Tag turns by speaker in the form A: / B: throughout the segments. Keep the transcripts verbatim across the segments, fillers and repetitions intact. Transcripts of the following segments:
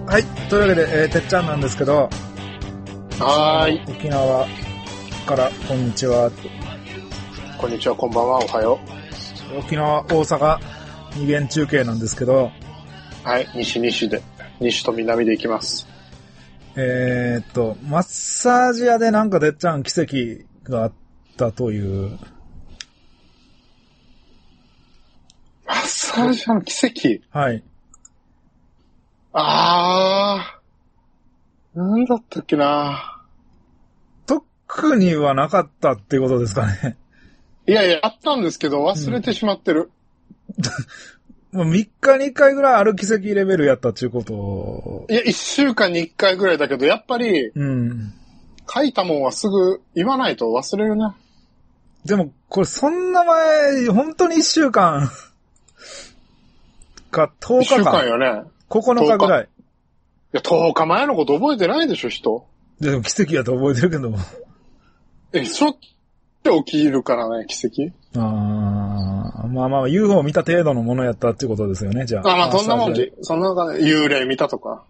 A: はい。というわけで、えー、てっちゃんなんですけど、
B: はーい。
A: 沖縄からこんにちは。
B: こんにちは、こんばんは、おはよ
A: 沖縄、大阪、二元中継なんですけど、
B: う。はい、西西で、西と南で行きます。
A: えー、っと、マッサージ屋でなんかてっちゃん奇跡があったという。
B: マッサージ屋の奇跡。
A: はい。
B: あー、なんだったっけな。
A: 特にはなかったってことですかね。
B: いやいや、あったんですけど、忘れてしまってる。
A: もうみっかにいっかいぐらいある奇跡レベルやったっていうことを。
B: いや、いっしゅうかんにいっかいぐらいだけど、やっぱり、
A: うん。
B: 書いたもんはすぐ言わないと忘れるね。
A: でも、これそんな前、本当にいっしゅうかんかとおかかん。
B: いっしゅうかんよね。
A: ここのかぐらい。い
B: や、とおかまえのこと覚えてないでしょ、人。
A: でも奇跡やと覚えてるけど。
B: え、しょって起きるからね、奇跡。
A: ああ、まあまあ ユーフォー 見た程度のものやったっていうことですよね、じゃあ。
B: あ、まあ、そんなもんで、そんな感じ、幽霊見たとか。
A: うん。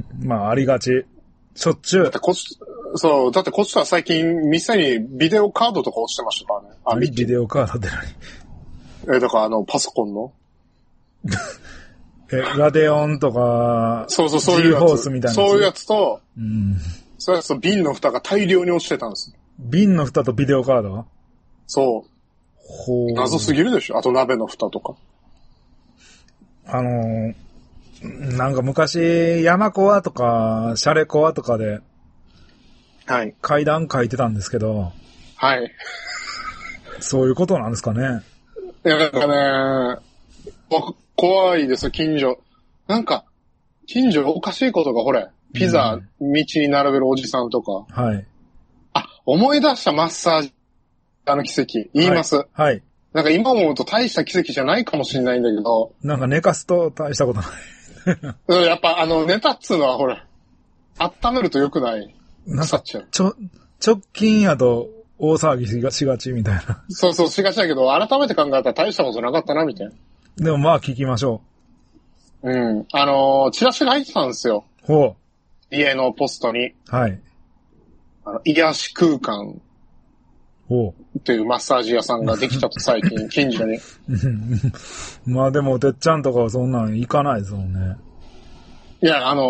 A: まあ、ありがち。しょっちゅう。
B: だってこっち、そう、だってこっちは最近、店にビデオカードとか落ちてましたからね。あ、
A: ビデオカードって
B: 何え、だからあの、パソコンの
A: え、ラデオンとか、
B: そうそう、そういうやつ。
A: G フォースみたいなやつ。
B: そういうやつと、
A: うん。
B: そういうやつと瓶の蓋が大量に落ちてたんです。
A: 瓶の蓋とビデオカード
B: そう。
A: ほう。
B: 謎すぎるでしょ。あと鍋の蓋とか。
A: あのー、なんか昔、山コアとか、シャレコアとかで、
B: はい。
A: 階段書いてたんですけど、
B: はい。
A: そういうことなんですかね。
B: いや、なんかね、怖いですよ、近所。なんか、近所おかしいことが、ほれ、ピザ、道に並べるおじさんとか。
A: はい。
B: あ、思い出したマッサージ、あの奇跡。言います。
A: はい。はい、
B: なんか今思うと大した奇跡じゃないかもしれないんだけど。
A: なんか寝かすと大したことない
B: うん。やっぱあの、ネタっつうのはほれ、温めると良くない。
A: なんか、
B: ちゃう。
A: ちょ、直近やと大騒ぎしがしがちみたいな。
B: そうそう、しがちだけど、改めて考えたら大したことなかったな、みたいな。
A: でもまあ聞きましょ
B: う。うん。あのー、チラシが入ってたんですよ。
A: う。ほ
B: 家のポストに。
A: う。はい。
B: あの、癒し空間。
A: ほう。
B: っていうマッサージ屋さんができたと最近、近所に。
A: まあでも、てっちゃんとかはそんなん行かないですもんね。
B: いや、あのー、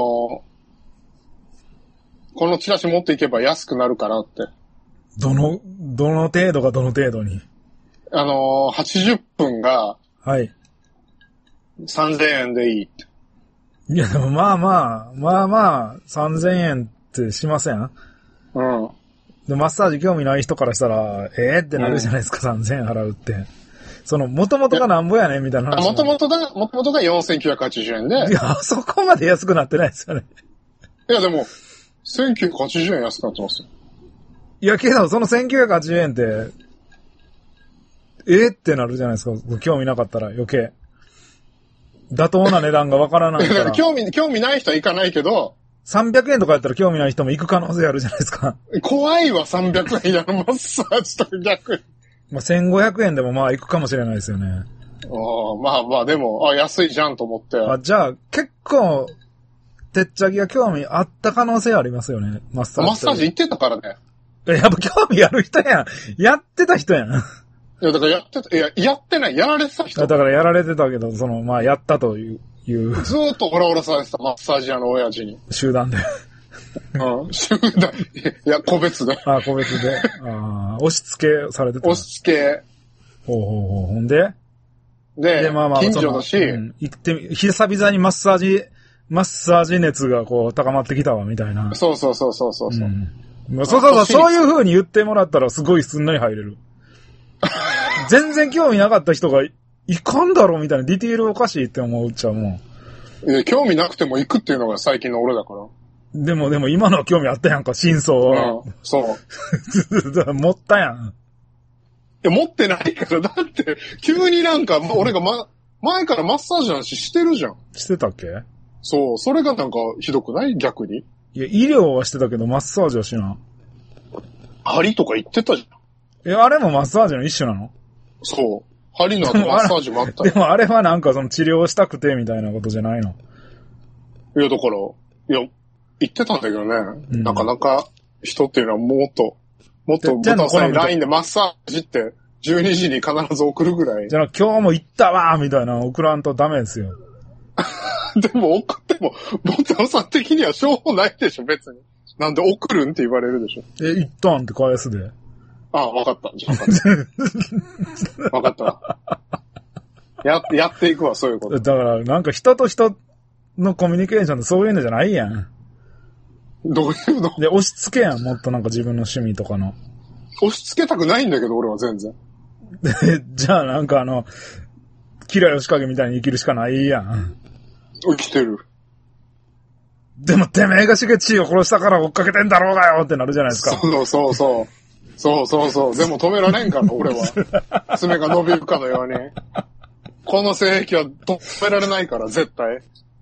B: このチラシ持っていけば安くなるからって。
A: どの、どの程度がどの程度に。
B: あのー、はちじゅっぷんが、
A: はい。
B: さんぜんえんでいいって。
A: いやでもまあまあ、まあまあ、さんぜんえんってしません？
B: うん。
A: で、マッサージ興味ない人からしたら、ええー、ってなるじゃないですか、うん、さんぜんえん払うって。その、元々がなんぼやねんみたいな話。
B: 元々が、元々がよんせんきゅうひゃくはちじゅうえんで。
A: いや、そこまで安くなってないですよね。
B: いや、でも、せんきゅうひゃくはちじゅうえん安くなってますよ。
A: いや、けど、そのせんきゅうひゃくはちじゅうえんって、えー、ってなるじゃないですか。興味なかったら余計。妥当な値段がわからないから。
B: だから興味、興味ない人は行かないけど、
A: さんびゃくえんとかやったら興味ない人も行く可能性あるじゃないですか。
B: 怖いわ、さんびゃくえんやるマッサージと逆に。
A: まあ、せんごひゃくえんでもまあ行くかもしれないですよね。
B: あまあまあ、でも、あ、安いじゃんと思って。
A: あ、じゃあ、結構、てっちゃぎが興味あった可能性ありますよね。マッサージ。
B: マッサージ行ってたからね。
A: やっぱ興味ある人やん。やってた人やん。い
B: や、だからやってた、いや、やってない、やられてた人。
A: だからやられてたけど、その、まあ、やったという、いう
B: ずーっとオラオラされてた、マッサージ屋の親父に。
A: 集団で。
B: うん、集団、いや、個別で。
A: あ、個別で。あ押し付けされてた。
B: 押し付け。
A: ほうほうほう。ほんで
B: で、
A: でまあまあ、
B: 近所だし、
A: うん、行ってみ、久々にマッサージ、マッサージ熱がこう、高まってきたわ、みたいな。
B: そうそうそうそうそう。うん、
A: まあ、そうそうそう、そういう風に言ってもらったらすごいすんなり入れる。全然興味なかった人が、いかんだろみたいな、ディティールおかしいって思っちゃうも
B: ん。いや、興味なくても行くっていうのが最近の俺だから。
A: でも、でも今のは興味あったやんか、真相は。
B: うん、そう。
A: 持ったやん。
B: いや、持ってないから、だって、急になんか、俺がま、前からマッサージの話してるじゃん。
A: してたっけ？
B: そう、それがなんかひどくない？逆に。
A: いや、医療はしてたけど、マッサージはしな。
B: 針とか言ってたじ
A: ゃん。え、あれもマッサージの一種なの？
B: そう。針の後マッサージもあった
A: でもあれはなんかその治療したくてみたいなことじゃないの？
B: いや、だから、 いや、言ってたんだけどね、うん、なかなか人っていうのはもっと、もっとブタさんに ライン でマッサージってじゅうにじに必ず送るぐらい。
A: じゃあ今日も行ったわーみたいな送らんとダメですよ。
B: でも送っても、ボタンさん的にはしょうもないでしょ、別に。なんで送るんって言われるでしょ。
A: え、行ったんって返すで。
B: ああ、わかった。じゃあわかった。わかった。や、やっていくわ、そういうこと。
A: だから、なんか人と人のコミュニケーションってそういうのじゃないやん。
B: どういうの？
A: で、押し付けやん、もっとなんか自分の趣味とかの。
B: 押し付けたくないんだけど、俺は全然。
A: で、じゃあなんかあの、キラヨシカゲみたいに生きるしかないやん。
B: 生きてる。
A: でもてめえがしげちを殺したから追っかけてんだろうがよってなるじゃないですか。
B: そうそうそう。そうそうそう。でも止められんから、俺は。爪が伸びるかのように。この性癖は止められないから、絶対。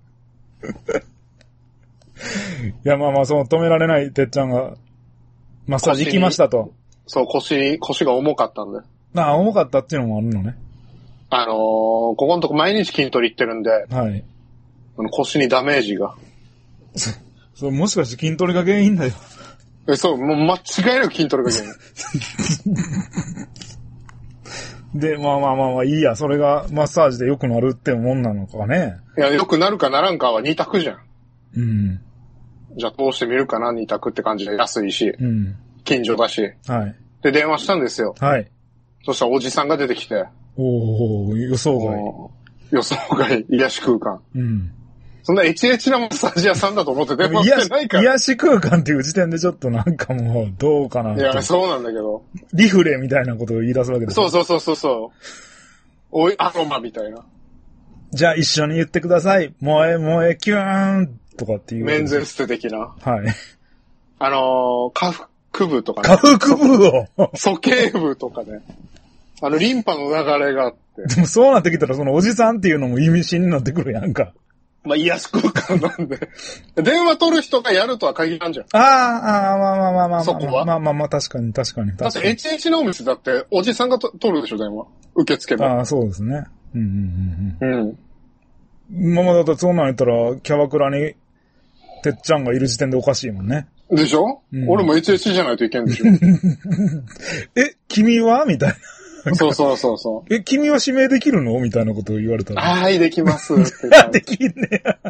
A: いや、まあまあ、その止められないてっちゃんが、マッサージ行きましたと。
B: そう、腰、腰が重かったんで。
A: ああ、重かったっていうのもあるのね。
B: あのー、ここのとこ毎日筋トレ行ってるんで、
A: はい。
B: あの腰にダメージが。
A: そう、もしかして筋トレが原因だよ。
B: え、そう、もう間違いなく筋トレが原
A: 因。で、まあまあまあまあいいや、それがマッサージで良くなるってもんなのかね。
B: いや、良くなるかならんかは二択じゃん。
A: うん。
B: じゃあ通してみるかな、二択って感じで安いし、うん、近所だし。
A: はい。
B: で、電話したんですよ。
A: はい。
B: そしたらおじさんが出てきて。
A: おお、予想外。
B: 予想外、癒し空間。うん。そんなエチエチなマッサージ屋さんだと思って電話してないから。
A: 癒し空間っていう時点でちょっとなんかもう、どうかな。
B: いや、そうなんだけど。
A: リフレみたいなことを言い出すわけです。
B: そうそうそうそうそう。おい、アロマみたいな。
A: じゃあ一緒に言ってください。萌え萌えキューンとかっていう。
B: メンズエステ的な。
A: はい。
B: あのー、下腹部とか
A: ね。下腹部を
B: 鼠径部とかね。あの、リンパの流れがあって。
A: でもそうなってきたら、そのおじさんっていうのも意味深になってくるやんか。
B: まあ、癒し空間なんで。電話取る人がやるとは限らんじゃん。
A: ああ、ああ、まあまあまあまあ。
B: そこは
A: まあまあまあ、確かに確かに確かに。
B: だって、エイチエイチ のお店だって、おじさんがと取るでしょ、電話。受付で。
A: ああ、そうですね。うんうんうんうん。
B: うん。
A: まあまあ、だってそうなんやったら、キャバクラに、てっちゃんがいる時点でおかしいもんね。
B: でしょ、うん、俺も エイチエイチ じゃないといけんでしょ。
A: え、君はみたいな。
B: そうそうそうそう。
A: え、君は指名できるのみたいなことを言われたら。
B: はい、できます。
A: できんねや。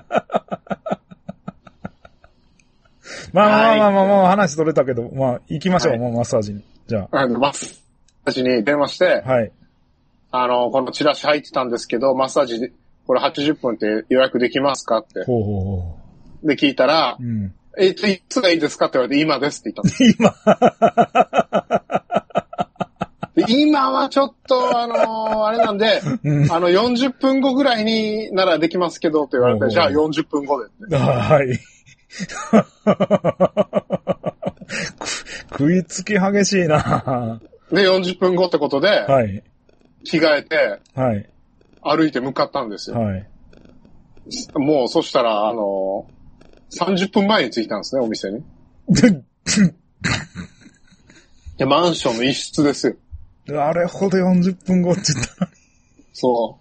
A: まあまあまあまあまあ、話取れたけど、まあ、行きましょう、はい、もうマッサージに。じゃあ。
B: あの、マッサージに電話して、
A: はい。
B: あの、このチラシ入ってたんですけど、マッサージで、これはちじゅっぷんって予約できますかって。
A: ほうほうほ
B: う。で、聞いたら、うん、え、いつがいいですかって言われて、今ですって言ったんです。
A: 今
B: で今はちょっと、あのー、あれなんで、うん、あの、よんじゅっぷんごぐらいにならできますけどって言われて、じゃあよんじゅっぷんごでって。
A: はい。食いつき激しいな。
B: で、よんじゅっぷんごってことで、
A: はい。
B: 着替えて、
A: はい。
B: 歩いて向かったんですよ。
A: はい。
B: もう、そしたら、あのー、さんじゅっぷんまえに着いたんですね、お店に。いや、マンションの一室ですよ。
A: あれほどよんじゅっぷんごって言ったのに。
B: そう。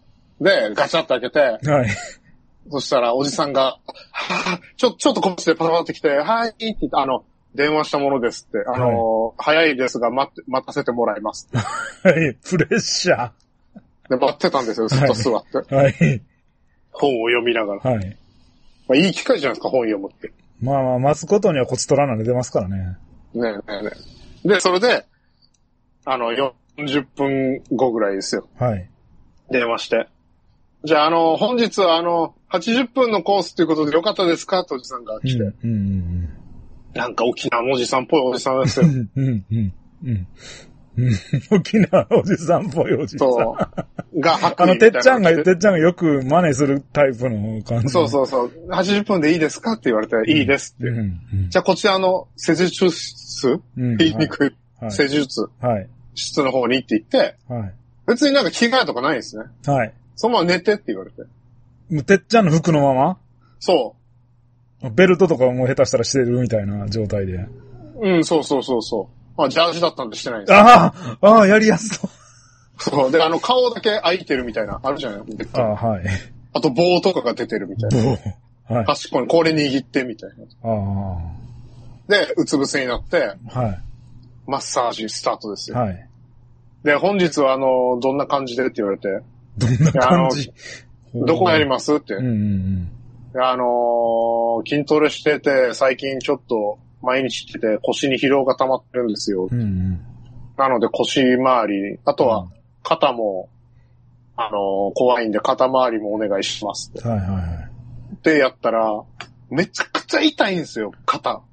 B: で、ガチャッと開けて、
A: はい。
B: そしたら、おじさんが、はぁ、ちょ、ちょっとこっちでパタパタってきて、はいって言って、あの、電話したものですって、あの、はい、早いですが、待って、待たせてもらいます。
A: はい、プレッシャー。
B: で、待ってたんですよ、ずっと座って。
A: はい。はい、
B: 本を読みながら。
A: はい。
B: まあ、いい機会じゃないですか、本読むって。
A: まあまあ、待つことにはコツ取らないで出ますからね。
B: ねえねえねえ。で、それで、あの、よんじゅっぷんごぐらいですよ。
A: はい。
B: 電話して。じゃあ、あの、本日はあの、はちじゅっぷんのコースということでよかったですかとおじさんが来て。うんうんうん、なんか沖縄のおじさんっぽいおじさんですよ。うんうんうんうん沖縄のおじさんっぽいおじさん。そう。が、
A: あの、てっちゃんが、てっちゃんがよく真似するタイプの感じ。
B: そうそうそう。はちじゅっぷんでいいですかって言われて、うん、いいですって。うんうん、じゃあ、こちらの施術室、うん、言いにくい、はい、施術、はい、室の方にって言って、はい、別になんか着替えとかないんですね。はい。そのまま寝てって言われて。
A: もうてっちゃんの服のまま？
B: そう。
A: ベルトとかも下手したらしてるみたいな状態で。
B: うん、そうそうそうそう。まあ、ジャージだったんでしてないんです
A: ああああ、やりやすそう。
B: そう。で、あの、顔だけ開いてるみたいな、あるじゃない？
A: ああ、はい。
B: あと、棒とかが出てるみたいな。
A: 棒。
B: はい。端っこにこれ握ってみたいな。
A: ああ。
B: で、うつ伏せになって、
A: はい。
B: マッサージスタートですよ。
A: はい。
B: で、本日はあの、どんな感じでって言われて。
A: どんな感じ
B: どこやりますって。
A: うんうんうん。
B: あのー、筋トレしてて、最近ちょっと毎日してて腰に疲労が溜まってるんですよ。
A: うんうん、
B: なので腰周り、あとは肩も、うん、あのー、怖いんで肩周りもお願いしますって。
A: はいはいはい。
B: で、やったら、めちゃくちゃ痛いんですよ、肩。
A: あ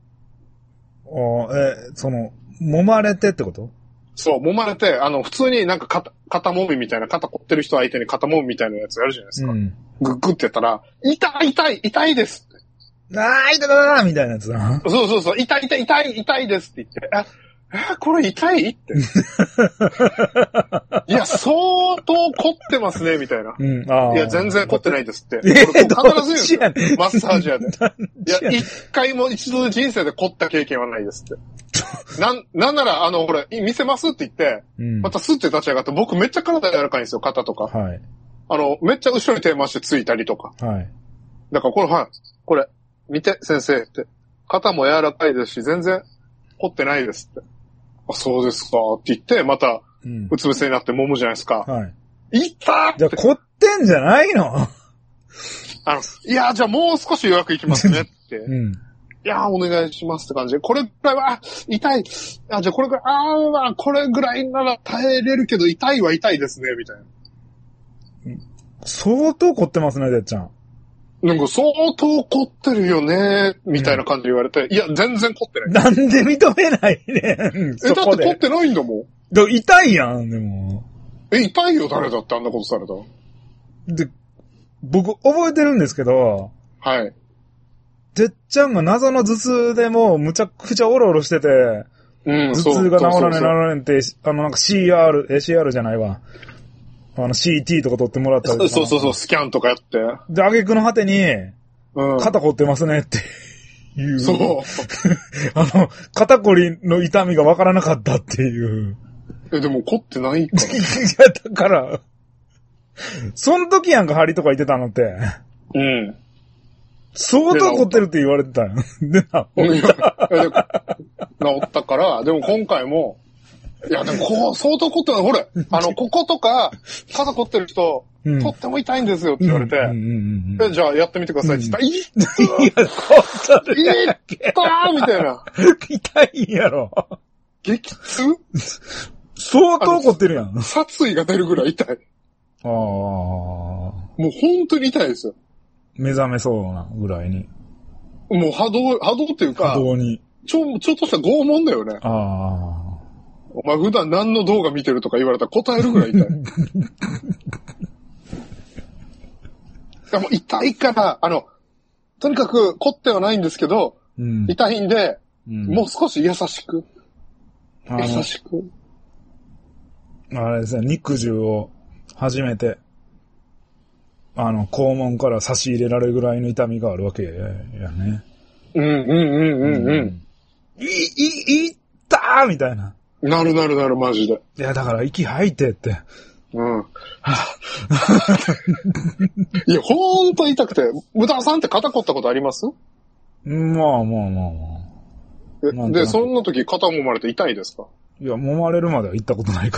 A: え、その、揉まれてってこと？
B: そう、揉まれて、あの、普通になんか肩、肩揉みみたいな、肩凝ってる人相手に肩揉みみたいなやつやるじゃないですか。うん、グッグってやったら、痛い痛い痛いですって。
A: あー、痛い痛いみたいなやつだ。
B: そうそうそう、痛い痛い痛い痛いですって言って、あ、え、これ痛いって。いや、相当凝ってますね、みたいな。うん、あいや、全然凝ってないですって。えー、必ず言うんですよ。マッサージ屋で。いや、一回も一度人生で凝った経験はないですって。なん、なんなら、あの、これ、見せますって言って、うん、またスッて立ち上がって、僕めっちゃ体柔らかいんですよ、肩とか。はい。あの、めっちゃ後ろに手回してついたりとか。はい。だからこれ、はい。これ、見て、先生って。肩も柔らかいですし、全然凝ってないですって。あ、そうですかって言って、また、うつ伏せになって揉むじゃないですか。はい。いったーって。
A: じゃあ、凝ってんじゃないの？
B: あの、いや、じゃあもう少し予約いきますねって。うん。いやー、お願いしますって感じで。これぐらいは、あ、痛い。あ、じゃあこれぐらい、あー、これぐらいなら耐えれるけど、痛いは痛いですね、みたいな。
A: 相当凝ってますね、てっちゃん。
B: なんか相当凝ってるよね、みたいな感じで言われて、うん、いや、全然凝ってない。
A: なんで認めないねん。
B: え、だって凝ってないんだもん。
A: だ痛いやん、でも。
B: え、痛いよ、誰だってあんなことされた。
A: で、僕覚えてるんですけど、
B: はい。
A: てっちゃんが謎の頭痛でもうむちゃくちゃオロオロしてて、うん、頭痛が治らない治らないって、あのなんか シーアール、え、シーアール じゃないわ。あの シーティー とか取ってもらったりとか。
B: そうそうそう、スキャンとかやって。
A: で、挙句の果てに、うん、肩凝ってますねっていう。
B: そう。
A: あの、肩こりの痛みがわからなかったっていう。
B: え、でも凝ってないから。い
A: や、だから、そん時やんか、針とか言ってたのって。うん。相当凝ってるって言われてたよ。で、治った。
B: 治ったから、でも今回も、いや、でもこう、相当凝ってる。ほれ、あの、こことか、肩凝ってる人、うん、とっても痛いんですよって言われて、うんうんうんうん、じゃあやってみてくださいって言ったら、うん、いった
A: いや、凝ってる
B: やんけ。いったーみたいな。
A: 痛いんやろ。
B: 激痛
A: 相当凝ってるやん。
B: 殺意が出るぐらい痛い。ああ。もう本当に痛いですよ。
A: 目覚めそうなぐらいに。
B: もう波動、波動っていうか、
A: 波動に。
B: ちょ、ちょっとした拷問だよね。ああ。お前普段何の動画見てるとか言われたら答えるぐらい痛い。でも痛いから、あの、とにかく凝ってはないんですけど、うん、痛いんで、うん、もう少し優しく。優しく。
A: あれですね、肉汁を初めて、あの、肛門から差し入れられるぐらいの痛みがあるわけやね。
B: うんうんうんうんうん。
A: い、い、いったーみたいな。
B: なるなるなる、マジで。
A: いや、だから息吐いてって。うん。
B: いや、ほんと痛くて。無駄さんって肩凝ったことあります？
A: まあまあまあま
B: あ。え、で、そんな時肩揉まれて痛いですか？
A: いや、揉まれるまでは行ったことないから。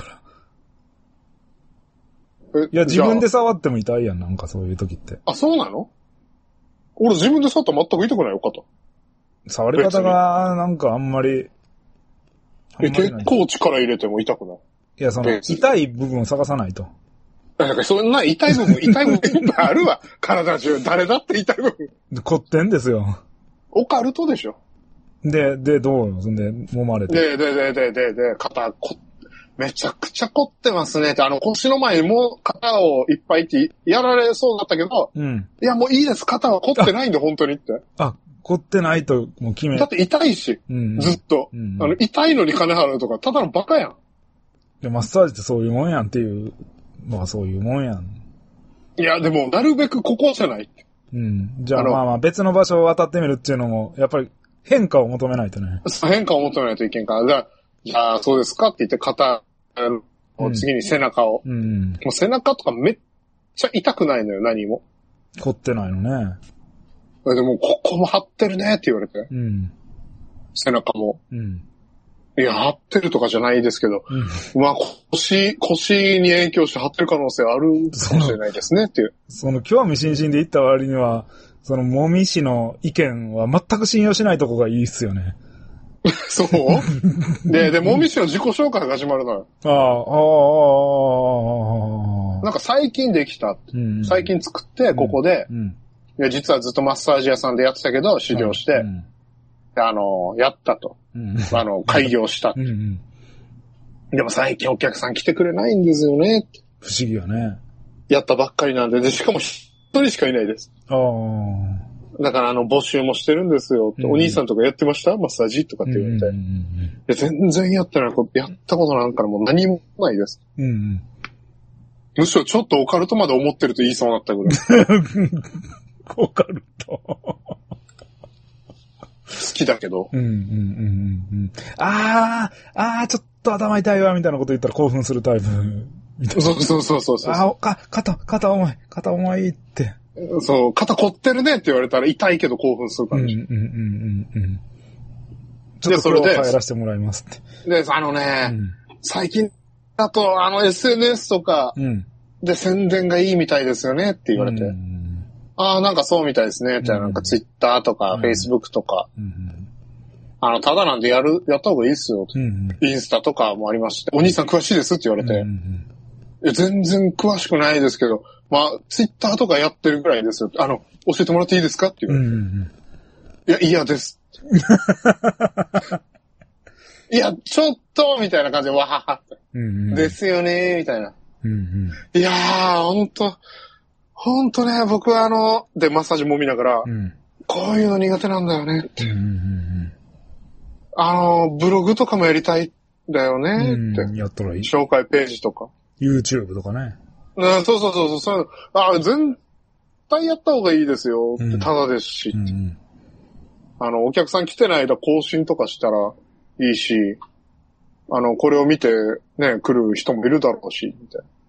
A: え、いや、自分で触っても痛いやん、なんかそういう時って。
B: あ、そうなの？俺自分で触ったら全く痛くないよ、肩。
A: 触り方が、なんかあんまり。
B: え、結構力入れても痛くない？
A: いや、その、痛い部分を探さないと。
B: なんかそんな痛い部分、痛い部分いっぱいあるわ。体中。誰だって痛い部分。
A: 凝ってんですよ。
B: オカルトでしょ。
A: で、で、どうそんで、揉まれて。
B: で、で、で、で、で、で、肩、こ、めちゃくちゃ凝ってますねって、あの、腰の前にもう肩をいっぱいってやられそうだったけど、うん。いや、もういいです。肩は凝ってないんで、本当にって。
A: あ、凝ってないと、もう決め。
B: だって痛いし、うん、ずっと、うん。あの、痛いのに金払うとか、ただのバカやん。
A: いや、マッサージってそういうもんやんっていうのはそういうもんやん。
B: いや、でも、なるべくここじゃない。
A: うん。じゃあ、あまあまあ、別の場所を渡ってみるっていうのも、やっぱり変化を求めないとね。
B: 変化を求めないといけんから。じゃあ、じゃあそうですかって言って肩、うん、次に背中を、うんうん。もう背中とかめっちゃ痛くないのよ、何も。
A: 凝ってないのね。
B: でも、ここも張ってるねって言われて。
A: うん。
B: 背中も。
A: うん。
B: いや、張ってるとかじゃないですけど、うん、まあ、腰、腰に影響して張ってる可能性あるかもしれないですねっていう。
A: その、興味津々で言った割には、その、もみ氏の意見は全く信用しないとこがいいっすよね。
B: そうで、で、もみ氏の自己紹介が始まるのよ。
A: ああ、ああ、
B: なんか最近できた。うん、最近作って、ここで、うんうん、いや、実はずっとマッサージ屋さんでやってたけど、修行して、うんであの、やったと。うん、あの、開業した、うんうん。でも最近お客さん来てくれないんですよね。
A: 不思議よね。
B: やったばっかりなんで、でしかも一人しかいないです。
A: ああ。
B: だからあの、募集もしてるんですよ。うん、お兄さんとかやってましたマッサージとかって言われて。うんうんうん、で全然やってない。やったことなんかもう何もないです。うんうん、むしろちょっとオカルトまで思ってると言いそうになったぐらい。
A: オカルト
B: 好きだけど。
A: うんうんうんうん。ああ、ああ、ちょっと頭痛いわ、みたいなこと言ったら興奮するタイプ。
B: そうそうそうそうそう。
A: ああ、か、肩、肩重い、肩重いって。
B: そう、肩凝ってるねって言われたら痛いけど興奮する感じ。うんうんうんうんうん。
A: ちょっとそれで帰らせてもらいますって。
B: で、あのね、うん、最近だとあの エスエヌエス とかで宣伝がいいみたいですよねって言われて。うんああ、なんかそうみたいですね。じゃあなんかツイッターとか、フェイスブックとか。うんうん、あの、ただなんでやる、やった方がいいっすよ、うんうん。インスタとかもありまして。お兄さん詳しいですって言われて。うんうん、いや全然詳しくないですけど、まあ、ツイッターとかやってるぐらいですよ。あの、教えてもらっていいですかって言われて。うんうん、いや、嫌です。いや、ちょっとみたいな感じで、わははって、うんうん。ですよねみたいな。うんうん、いやー、ほんと。ほんとね、僕はあの、で、マッサージもみながら、うん、こういうの苦手なんだよねって、うんうんうん。あの、ブログとかもやりたいんだよねって。うん、
A: やったらいい。
B: 紹介ページとか。
A: YouTube とかね。
B: うん、そうそうそうそう。あ、全体やった方がいいですよって、うん、ただですし、うんうん。あの、お客さん来てない間更新とかしたらいいし、あの、これを見てね、来る人もいるだろうし、みたいな。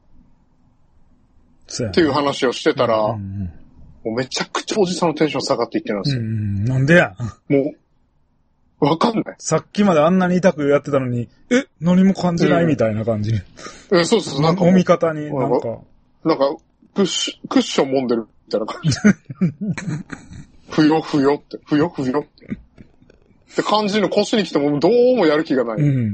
B: っていう話をしてたら、うんうんうん、もうめちゃくちゃおじさんのテンション下がっていってるんですよ。うん、
A: なんでや
B: もう、わかんない。
A: さっきまであんなに痛くやってたのに、え、何も感じないみたいな感じ。
B: うん、そうそう、
A: なんか。揉み方に、なんか。
B: なんか、クッション、クッション揉んでるみたいな感じ。ふよふよって、ふよふよって。って感じの腰に来てもどうもやる気がない。うんうんうん、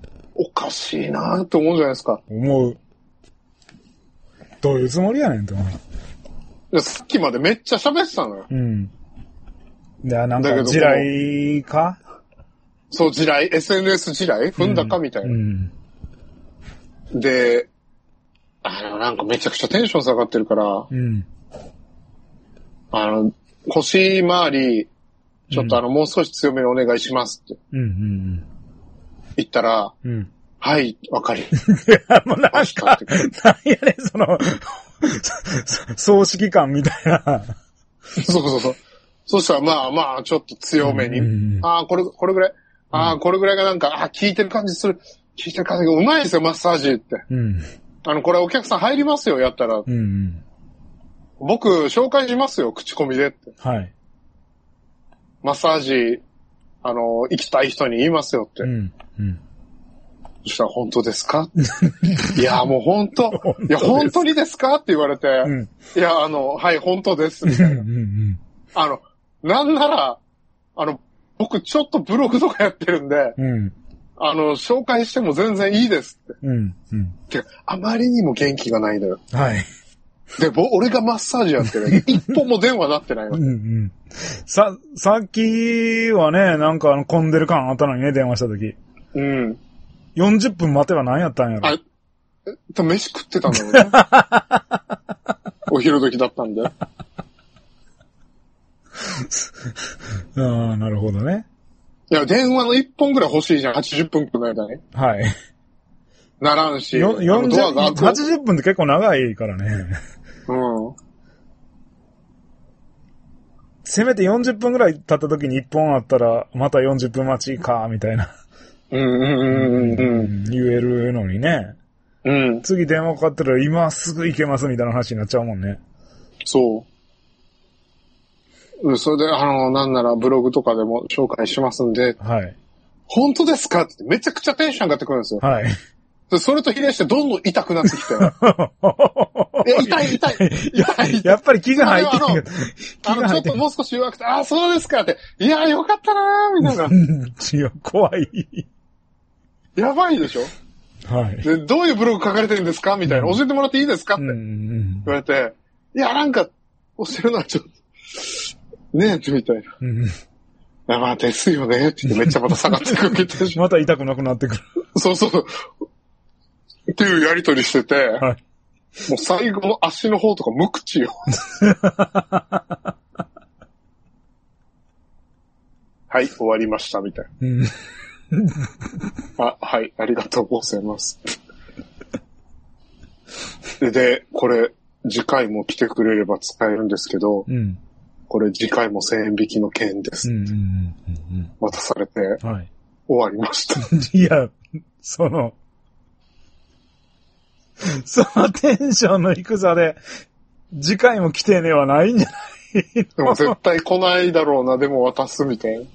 B: おかしいなーって思うじゃないですか。
A: 思う。どういうつもりやねんって思
B: う。さっきまでめっちゃ喋ってたのよ。うん。
A: いや、なんか、地雷か
B: そう、地雷 ?エスエヌエス 地雷踏んだかみたいな、うんうん。で、あの、なんかめちゃくちゃテンション下がってるから、うん、あの、腰回り、ちょっとあの、うん、もう少し強めにお願いしますって。うんうんうん、言ったら、うんはい、わかり。い
A: や、もうなんか、なんやねん、その、葬式感みたいな。
B: そうそうそう。そしたら、まあまあ、ちょっと強めに。うんうんうん、ああ、これ、これぐらい。ああ、これぐらいがなんか、あ効いてる感じする。効いてる感じがうまいですよ、マッサージって。うん、あの、これお客さん入りますよ、やったら。うんうん、僕、紹介しますよ、口コミでって。はい。マッサージ、あの、行きたい人に言いますよって。うんうんそしたら本当ですかいや、もう本当、いや、本当にですかって言われて、うん、いや、あの、はい、本当です、みたいな。うんうん、あの、なんなら、あの、僕ちょっとブログとかやってるんで、うん、あの、紹介しても全然いいですって。うんうん、てかあまりにも元気がないのよ。はい。で、ぼ俺がマッサージやってる。一本も電話なってないわ。うんうん、
A: さ、さっきはね、なんかあの混んでる感あったのにね、電話した時。うん。よんじゅっぷん待てば何やったんやろ。あ、
B: え、飯食ってたんだろうね。お昼時だったんで。あ
A: あ、なるほどね。
B: いや、電話のいっぽんぐらい欲しいじゃん。はちじゅっぷんくらいの間に。はい。ならんし。
A: よよんじゅう、はちじゅっぷんって結構長いからね。うん。せめてよんじゅっぷんぐらい経った時にいっぽんあったら、またよんじゅっぷん待ちか、みたいな。うんうんうんうん。言えるのにね。うん。次電話かかってたら今すぐ行けますみたいな話になっちゃうもんね。
B: そそれで、あの、なんならブログとかでも紹介しますんで、
A: はい。
B: 本当ですかってめちゃくちゃテンション上がってくるんですよ。
A: はい。
B: それと比例してどんどん痛くなってきて。いや、痛い痛い痛い
A: やっぱり気が入って
B: る。あの、ちょっともう少し弱くて、あ、そうですかって、いや、よかったなーみたいな。
A: いや、怖い。
B: やばいでしょ
A: はい。
B: で、どういうブログ書かれてるんですかみたいな。教えてもらっていいですかって言われて、いや、なんか、教えるのはちょっと、ねえ、みたいな。
A: うん、い
B: や、まあ、ですよねって言ってめっちゃまた下がってくるけど。
A: また痛くなくなってくる。
B: そうそう。っていうやりとりしてて、はい、もう最後の足の方とか無口よ。はい、終わりました、みたいな。うんあ、はい、ありがとうございます。で、で、これ、次回も来てくれれば使えるんですけど、うん、これ次回もせんえん引きの件です。渡されて、はい、終わりました。
A: いや、その、そのテンションの低さで、次回も来てねはないんじゃない
B: でも絶対来ないだろうな、でも渡すみたいな。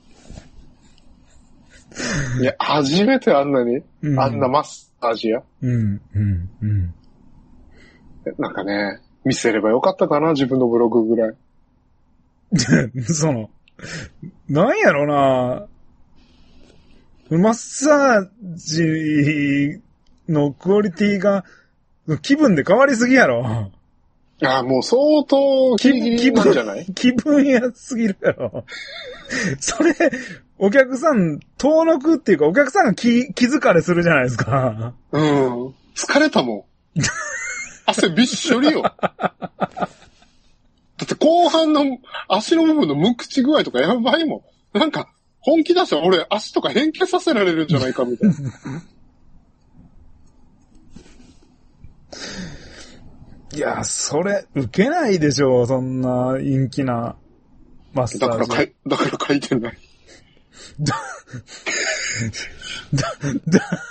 B: いや、初めてあんなに、うん、あんなマッサージや。うん、うん、うん。なんかね、見せればよかったかな、自分のブログぐらい。
A: その、なんやろな、マッサージのクオリティが、気分で変わりすぎやろ。
B: ああ、もう相当ギリギリなんじゃない？
A: 気分屋すぎるやろ。それ、お客さん、遠のくっていうか、お客さんが気、気疲れするじゃないですか。
B: うん。疲れたもん。汗びっしょりよ。だって後半の足の部分の無口具合とかやばいもん。なんか、本気出したら俺足とか変形させられるんじゃないかみたいな。
A: いや、それ、受けないでしょう、そんな陰気なマッサージ。
B: だからかい、だから書いてない。だ、
A: だ、だ、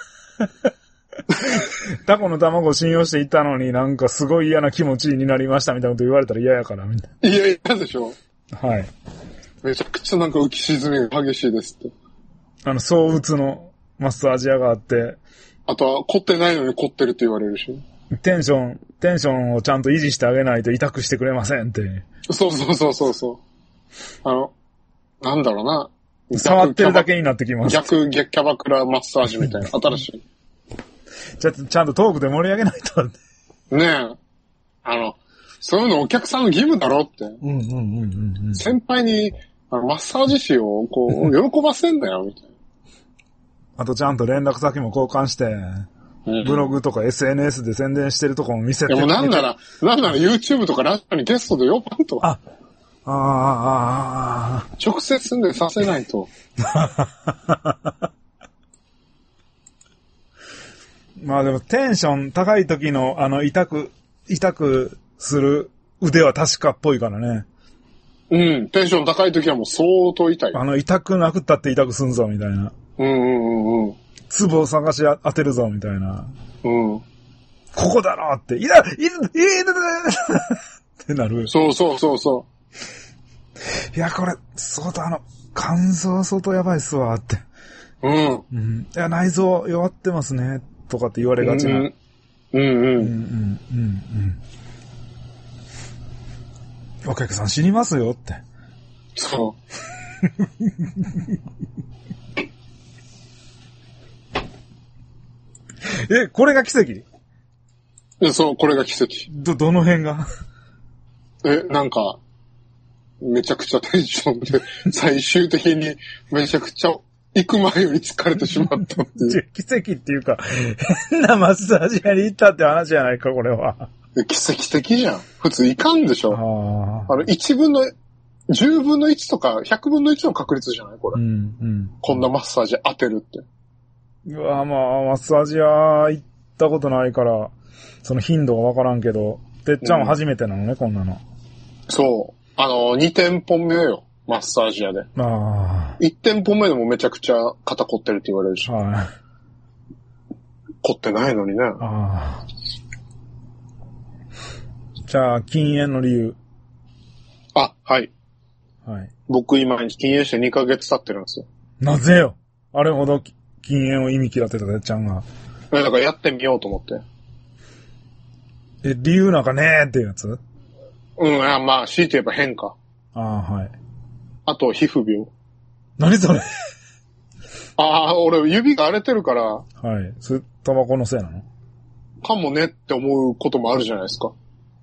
A: タコの卵を信用していったのになんかすごい嫌な気持ちになりましたみたいなこと言われたら嫌やから、みたい
B: な。いや、嫌でしょ。
A: はい。
B: めちゃくちゃなんか浮き沈みが激しいですって。
A: あの、躁鬱のマッサージ屋があって。
B: あとは、凝ってないのに凝ってるって言われるし。
A: テンション、テンションをちゃんと維持してあげないと痛くしてくれませんって。
B: そうそうそうそうそう。あの、なんだろうな。
A: 触ってるだけになってきます。
B: 逆、逆キャバクラマッサージみたいな、新しい。
A: ちゃ、ちゃんとトークで盛り上げないと。
B: ねえ。あの、そういうのお客さんの義務だろって。うんうんうんうん。先輩に、あの、マッサージ師を、こう、喜ばせんだよ、みたいな。
A: あとちゃんと連絡先も交換して、うん、ブログとか エスエヌエス で宣伝してるとこも見せて。
B: でもなんなら、なんなら YouTube とかラジオにゲストで呼ばんと。
A: あ、ああ、ああ、
B: 直接宣伝させないと。
A: まあでもテンション高い時のあの痛く、痛くする腕は確かっぽいからね。
B: うん。テンション高い時はもう相当痛い。
A: あの痛くなくったって痛くすんぞみたいな。
B: うんうんうんうん。
A: ツボを探し当てるぞみたいな。
B: うん。
A: ここだろって、いだ、いだ、いだ、ってなる。
B: そうそうそうそう。
A: いや、これ、相当あの、肝臓相当やばいっすわって。
B: うん。
A: うん。いや、内臓弱ってますね。とかって言われがちな。うん、
B: うん、うん。うん、うん、うん
A: うん。お客さん死にますよって。
B: そう。
A: え、これが奇跡？
B: いや、そう、これが奇跡。
A: ど、どの辺が？
B: え、なんか、めちゃくちゃテンションで、最終的にめちゃくちゃ行く前より疲れてしまったっていう。
A: 奇跡っていうか、変なマッサージ屋に行ったって話じゃないか、これは。
B: 奇跡的じゃん。普通いかんでしょ。ああの、いちぶんの、じゅうぶんのいちとかひゃくぶんのいちの確率じゃないこれ、うんうん。こんなマッサージ当てるって。
A: うわ、まあ、マッサージ屋行ったことないから、その頻度がわからんけど、てっちゃんは初めてなのね、うん、こんなの。
B: そう。あの、に店舗目よ。マッサージ屋で。ああ。いち店舗目でもめちゃくちゃ肩凝ってるって言われるし。はい。凝ってないのにね。ああ。
A: じゃあ、禁煙の理由。
B: あ、はい。
A: はい。
B: 僕今禁煙してにかげつ経ってるんですよ。
A: なぜよ。あれほど禁煙を意味嫌ってたてっちゃんが。
B: だからやってみようと思って。
A: え、理由なんかねーっていうやつ？
B: うん、あまあ、強いて言えば変か。
A: ああ、はい。
B: あと、皮膚病。
A: 何それ
B: ああ、俺指が荒れてるから。
A: はい。それ、タバコのせいなの？
B: かもねって思うこともあるじゃないですか。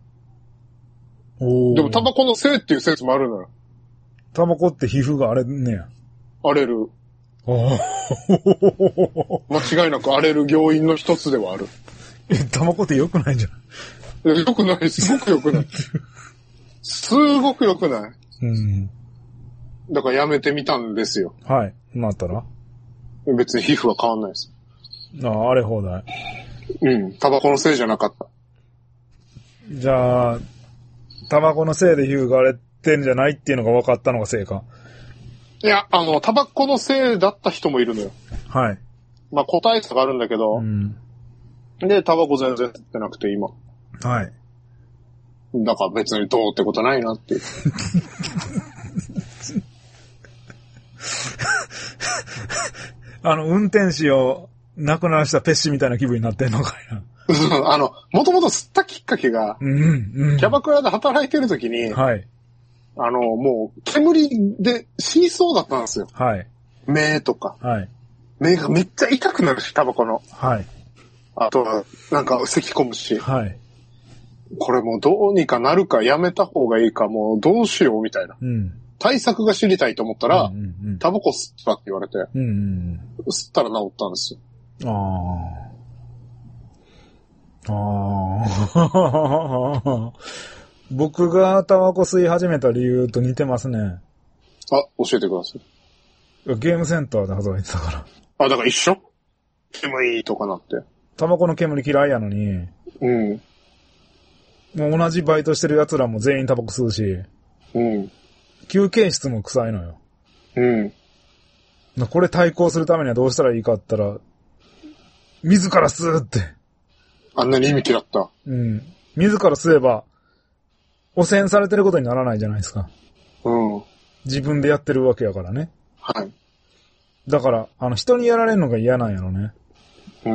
A: おー。
B: でもタバコのせいっていう説もあるのよ。
A: タバコって皮膚が荒れんねや。
B: 荒れる。
A: あ
B: 間違いなく荒れる要因の一つではある。
A: え、タバコって良くないんじゃ
B: ない？良くない。すごく良くない。すごく良くない。
A: うん。
B: だからやめてみたんですよ。
A: はい。なったら？
B: 別に皮膚は変わんないです。
A: ああ、荒れ放題。
B: うん。タバコのせいじゃなかった。
A: じゃあ、タバコのせいで皮膚が荒れてんじゃないっていうのが分かったのがせいか。
B: いや、あの、タバコのせいだった人もいるのよ。
A: はい。
B: まあ、個体差があるんだけど、うん、で、タバコ全然吸ってなくて今。
A: はい。
B: だから別にどうってことないなっていう。
A: あの、運転手を亡くならしたペッシみたいな気分になってんのかいな。
B: あの、もともと吸ったきっかけが、
A: うんうん、
B: キャバクラで働いてる時に、
A: はい。
B: あの、もう、煙で死にそうだったんですよ。
A: はい。
B: 目とか。
A: はい。
B: 目がめっちゃ痛くなるし、タバコの。
A: はい。
B: あとは、なんか、咳込むし。
A: はい。
B: これもうどうにかなるかやめた方がいいか、もうどうしようみたいな。うん。対策が知りたいと思ったら、うんうんうん、タバコ吸ったって言われて、うんうん、吸ったら治ったんですよ。
A: ああ。ああ。僕がタバコ吸い始めた理由と似てますね。
B: あ、教えてくださ
A: い。ゲームセンターで働いてたから。
B: あ、だから一緒？煙いとかなって。
A: タバコの煙嫌いやのに。うん。もう同じバイトしてる奴らも全員タバコ吸うし。うん。休憩室も臭いのよ。うん。これ対抗するためにはどうしたらいいかって言ったら、自ら吸うって。
B: あんなに意味嫌った。
A: うん。自ら吸えば、汚染されてることにならないじゃないですか。うん。自分でやってるわけやからね。はい。だから、あの、人にやられるのが嫌なんやろね。うん。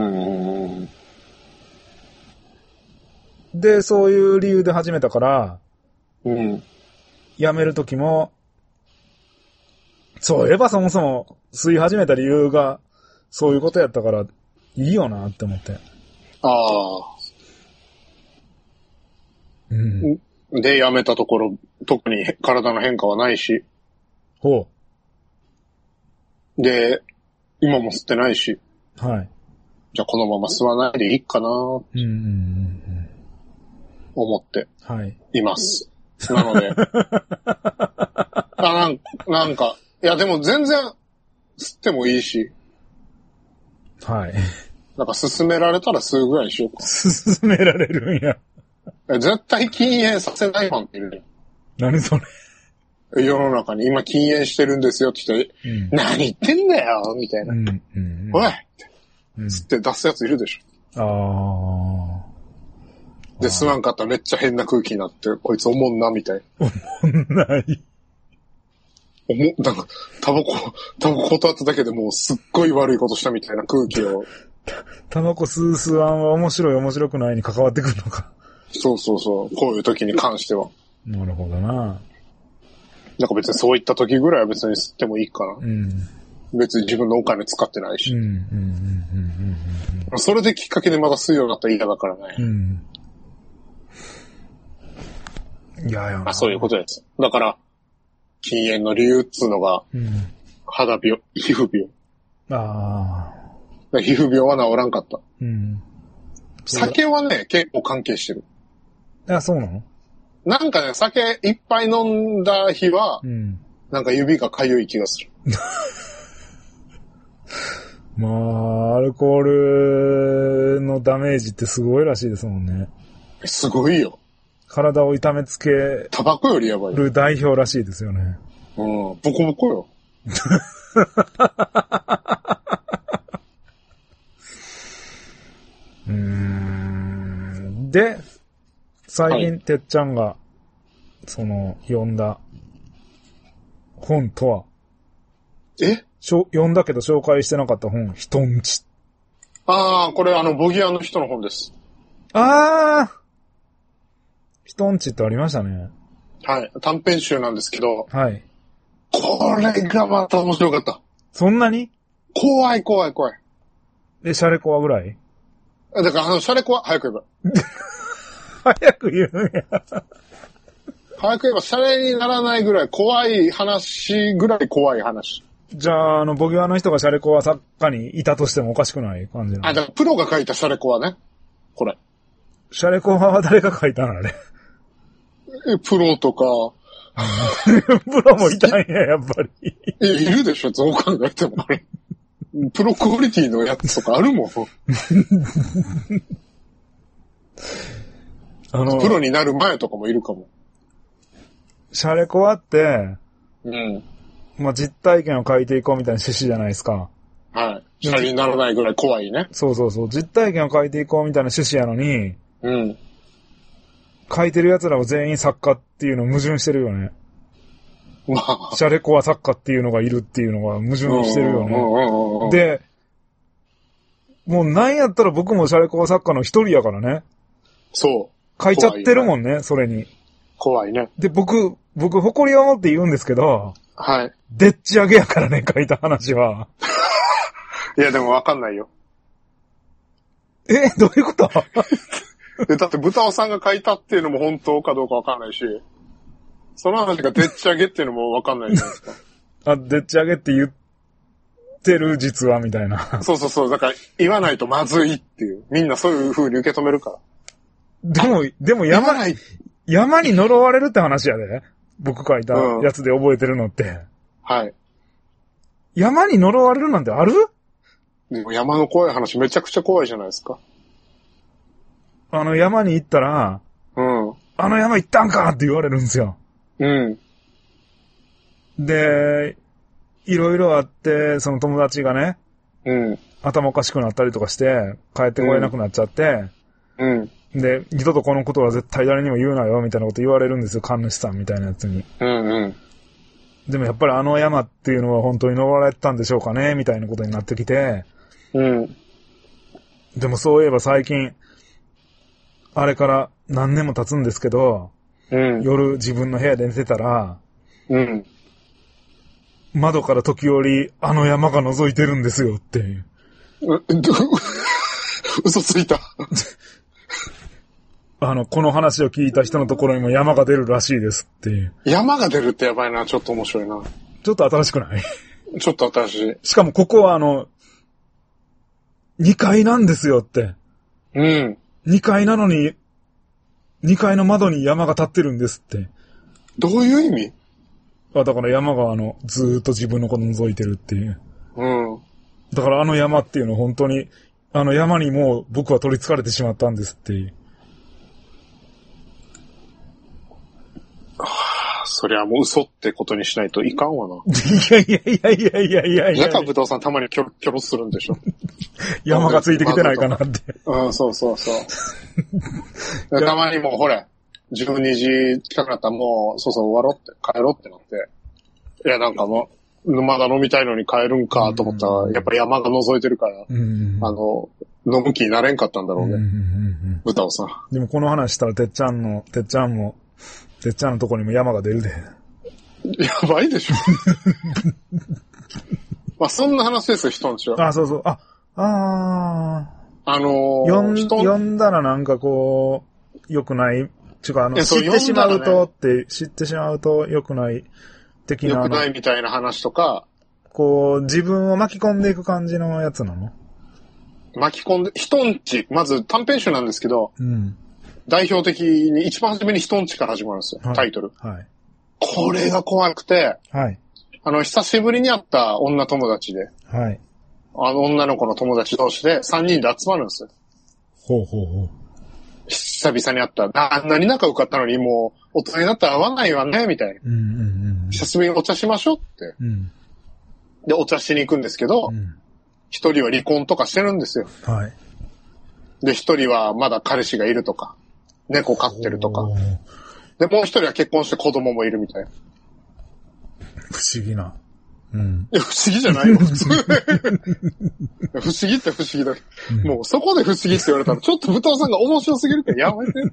A: で、そういう理由で始めたから、うん。辞めるときも、そういえばそもそも吸い始めた理由がそういうことやったからいいよなって思って。ああ。
B: うん。で、辞めたところ、特に体の変化はないし。ほう。で、今も吸ってないし。はい。じゃあこのまま吸わないでいいかなーって思っています。なので。あなん、なんか、いやでも全然吸ってもいいし。はい。なんか勧められたら吸うぐらいにしようか。
A: 勧められるんや。
B: 絶対禁煙させないマンっているね。
A: 何それ。
B: 世の中に今禁煙してるんですよって言って、うん、何言ってんだよみたいな。うんうんうん、おいって、うん、吸って出すやついるでしょ。ああ。で、吸わんかったらめっちゃ変な空気になって、こいつおもんなみたいな。
A: おもんない。
B: おも、なんか、タバコ、タバコ断っただけでもうすっごい悪いことしたみたいな空気を。
A: タバコ吸う吸わんは面白い面白くないに関わってくるのか。
B: そうそうそう。こういう時に関しては。な
A: るほどな。
B: なんか別にそういった時ぐらいは別に吸ってもいいかな。うん、別に自分のお金使ってないし。それできっかけでまた吸うようになったら嫌だからね。うん、いやいや。あ、そういうことです。だから、禁煙の理由っつうのが、うん、肌病、皮膚病。ああ。皮膚病は治らんかった。うん、酒はね、結構関係してる。
A: あ、そうなの？
B: なんかね、酒いっぱい飲んだ日は、うん、なんか指がかゆい気がする。
A: まあ、アルコールのダメージってすごいらしいですもんね。
B: すごいよ。
A: 体を痛めつけ
B: タバコよりやばい。
A: る代表らしいですよね。
B: うん、ボコボコよ。
A: うーんで、最近、はい、てっちゃんが、その、読んだ本とは。
B: え
A: しょ読んだけど紹介してなかった本、人んち。
B: ああ、これあの、ボギアの人の本です。
A: ああ人んちってありましたね。
B: はい。短編集なんですけど。
A: はい。
B: これがまた面白かった。
A: そんなに？
B: 怖い怖い怖い。
A: え、シャレコアぐらい？
B: だからあの、シャレコア、早く言え
A: ば。早く言うんや。
B: 早く言えば、シャレにならないぐらい怖い話ぐらい怖い話。
A: じゃあ、あの、ボギアの人がシャレコア作家にいたとしてもおかしくない感じなの？
B: あ、だからプロが書いたシャレコアね。これ。
A: シャレコアは誰が書いたのあれ。
B: プロとか。
A: プロもいたんや、やっぱり。
B: え、いるでしょ、そう考えてもあれ。プロクオリティのやつとかあるもん。あの、プロになる前とかもいるかも。
A: シャレコアって、
B: うん。
A: まあ、実体験を書いていこうみたいな趣旨じゃないですか。
B: はい。シャレにならないぐらい怖いね。
A: そうそうそう。実体験を書いていこうみたいな趣旨やのに、
B: うん。
A: 書いてる奴らは全員作家っていうの矛盾してるよね。
B: まあ。
A: シャレコア作家っていうのがいるっていうのが矛盾してるよね。で、もうなんやったら僕もシャレコア作家の一人やからね。
B: そう。
A: 書いちゃってるもんね、ねそれに。
B: 怖いね。
A: で、僕、僕、誇りを持って言うんですけど、
B: はい。
A: でっち上げやからね、書いた話は。
B: いや、でもわかんないよ。
A: え、どういうこと
B: でだって、豚尾さんが書いたっていうのも本当かどうかわかんないし、その話がでっち上げっていうのもわかんないじゃないですか。
A: あ、でっち上げって言ってる、実は、みたいな。
B: そうそうそう。だから、言わないとまずいっていう。みんなそういう風に受け止めるから。
A: でも、でも山、山に呪われるって話やで。僕書いたやつで覚えてるのって。うん、
B: はい。
A: 山に呪われるなんてある？
B: でも山の怖い話めちゃくちゃ怖いじゃないですか。
A: あの山に行ったら、
B: うん。
A: あの山行ったんかって言われるんですよ。
B: うん。
A: で、いろいろあって、その友達がね、
B: うん。
A: 頭おかしくなったりとかして、帰ってこれなくなっちゃって、
B: うん。
A: で、二度とこのことは絶対誰にも言うなよ、みたいなこと言われるんですよ、神主さんみたいなやつに。
B: うんうん。
A: でもやっぱりあの山っていうのは本当に登られてたんでしょうかね、みたいなことになってきて。
B: うん。
A: でもそういえば最近、あれから何年も経つんですけど、
B: うん、
A: 夜自分の部屋で寝てたら、
B: うん、
A: 窓から時折あの山が覗いてるんですよっていう。
B: う、嘘ついた。
A: あの、この話を聞いた人のところにも山が出るらしいですっていう。
B: 山が出るってやばいな、ちょっと面白いな。
A: ちょっと新しくない？
B: ちょっと新しい。
A: しかもここはあの、にかいなんですよって。
B: うん。
A: にかいなのに、にかいの窓に山が立ってるんですって。
B: どういう意味？
A: あ、だから山があの、ずーっと自分のこと覗いてるっていう。
B: うん。だ
A: からあの山っていうのは本当に、あの山にもう僕は取り憑かれてしまったんですっていう。
B: はぁ、そりゃもう嘘ってことにしないといかんわな。
A: いやいやいやいやいやいやいや。
B: だから武藤さんたまにキョロキョロするんでしょ。
A: 山がついてきてないかなって。
B: うん、そうそうそう。たまにもうほれ、じゅうにじ近くなったらもう、そうそう終わろうって、帰ろうってなって。いやなんかもう、まだ飲みたいのに帰るんかと思ったら、やっぱ山が覗いてるから、うんあの、飲む気になれんかったんだろうね。武藤さん。
A: でもこの話したらてっちゃんの、てっちゃんも、てっちゃんのとこにも山が出るで。
B: やばいでしょ。まあそんな話ですよ、人んちは。
A: あ、そうそう。あ、あ
B: あの
A: ー、読んだらなんかこう、良くない、ちゅうかあの、知ってしまうとって、知ってしまうと良くない的な。
B: 良くないみたいな話とか。
A: こう、自分を巻き込んでいく感じのやつなの？
B: 巻き込んで、人んち、まず短編集なんですけど、うん、代表的に一番初めに人んちから始まるんですよ、はい、タイトル。はい。これが怖くて、はい。あの、久しぶりに会った女友達で、はい。あの女の子の友達同士でさんにんで集まるんですよ。
A: ほうほうほう。
B: 久々に会った。あんなに仲良かったのにもう、大人になったら会わないわね、みたいな。うんうんうん。久しぶりにお茶しましょうって。うん。で、お茶しに行くんですけど、一、うん、人は離婚とかしてるんですよ。はい。で、一人はまだ彼氏がいるとか、猫飼ってるとか。で、もう一人は結婚して子供もいるみたいな。
A: 不思議な。うん。
B: いや、不思議じゃないよ、普通。不思議って不思議だ、うん。もうそこで不思議って言われたら、ちょっと武藤さんが面白すぎるからやめて。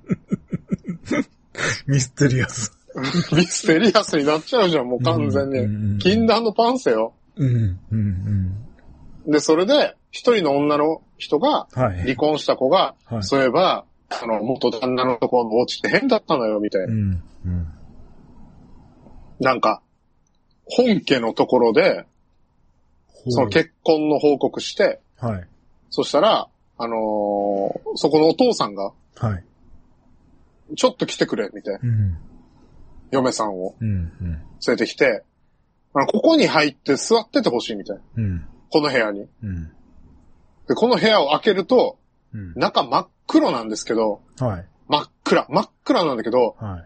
A: ミステリアス。
B: ミステリアスになっちゃうじゃん、もう完全に。うんうんうん、禁断のパンセよ。
A: うんうんうん、
B: で、それで、一人の女の人が、離婚した子が、はい、そういえば、あの、元旦那のところの落ちて変だったのよ、みたいな。うんうん、なんか、本家のところで、その結婚の報告して、はい、そしたら、あのー、そこのお父さんが、はい、ちょっと来てくれ、みたいな。うん、嫁さんを、うんうん、連れてきて、あの、ここに入って座っててほしいみたいな。うん、この部屋に、うん。で。この部屋を開けると、うん、中真っ黒なんですけど、はい、真っ暗、真っ暗なんだけど、はい、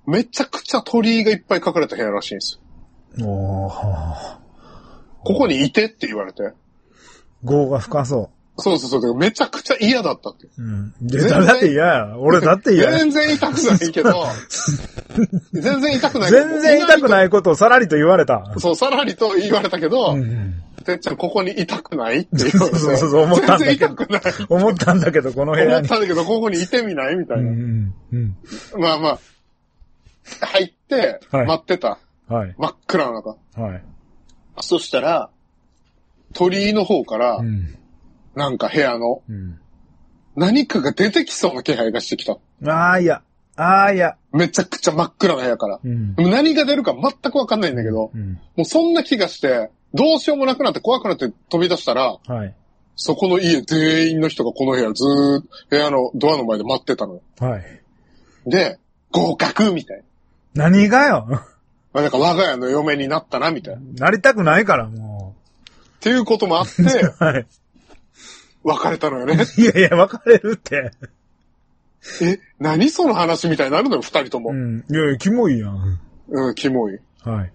B: めちゃくちゃ鳥居がいっぱい描かれた部屋らしいんですよ。おー、ここにいてって言われて。
A: 業が深そう。
B: そうそうそう。めちゃくちゃ嫌だったって。
A: うん。だって嫌や。俺だって嫌や。
B: 全然痛くないけど、全然痛くない。
A: 全然痛くないことをさらりと言われた。
B: そう、さらりと言われたけど、うん、てっちゃんここに痛くないって言われて。
A: そうそうそう、思ったんだけど。全然痛くない。思ったんだけど、この部屋に。
B: 思ったんだけど、ここにいてみないみたいな。うんうん、まあまあ、入って、待ってた。はい。真っ暗な中。はい。そしたら、鳥居の方から、うん、なんか部屋の、うん、何かが出てきそうな気配がしてきた。
A: ああ、いや。ああ、いや。
B: めちゃくちゃ真っ暗な部屋から。うん、でも何が出るか全くわかんないんだけど、うん、もうそんな気がして、どうしようもなくなって怖くなって飛び出したら、はい、そこの家全員の人がこの部屋ずーっと部屋のドアの前で待ってたのよ。はい。で、合格みたい
A: な。何がよ。
B: なんか我が家の嫁になったな、みたいな。
A: なりたくないから、も
B: う。っていうこともあって、はい。別れたのよね。
A: いやいや、別れるって。
B: え、何その話みたいになるのよ、二人とも。
A: うん。いやいや、キモいやん。
B: うん、キモい。はい。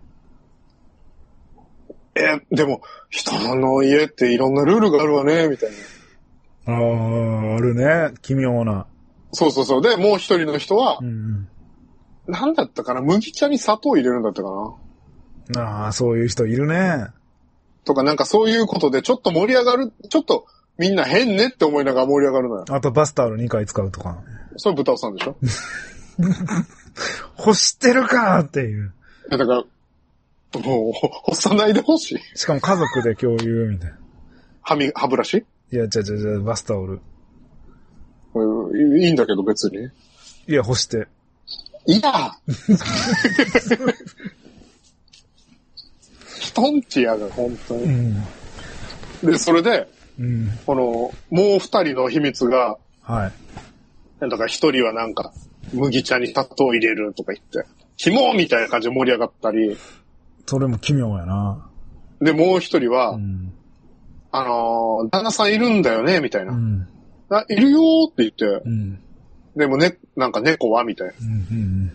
B: え、でも、人の家っていろんなルールがあるわね、みたい
A: な。ああ、あるね。奇妙な。
B: そうそうそう。で、もう一人の人は、うんうん、なんだったかな、麦茶に砂糖入れるんだったか
A: な。ああ、そういう人いるね。
B: とか、なんかそういうことでちょっと盛り上がる、ちょっとみんな変ねって思いながら盛り上がるのよ。
A: あとバスタオルにかい使うとか。
B: それ豚尾さんでしょ
A: 欲してるかっていう。
B: だから、もう、干さないでほしい。
A: しかも家族で共有みたいな。
B: 歯み、歯ブラシ
A: いや、じゃじゃじゃバスタオル。
B: いいんだけど別に。
A: いや、干して。
B: いや人んちやが、本当に、うん。で、それで、うん、この、もう二人の秘密が、はい。だから一人はなんか、麦茶に砂糖入れるとか言って、肝みたいな感じで盛り上がったり。
A: それも奇妙やな。
B: で、もう一人は、うん、あのー、旦那さんいるんだよねみたいな。うん、あ、いるよーって言って、うん、でもね、なんか猫はみたいな、うんうんうん。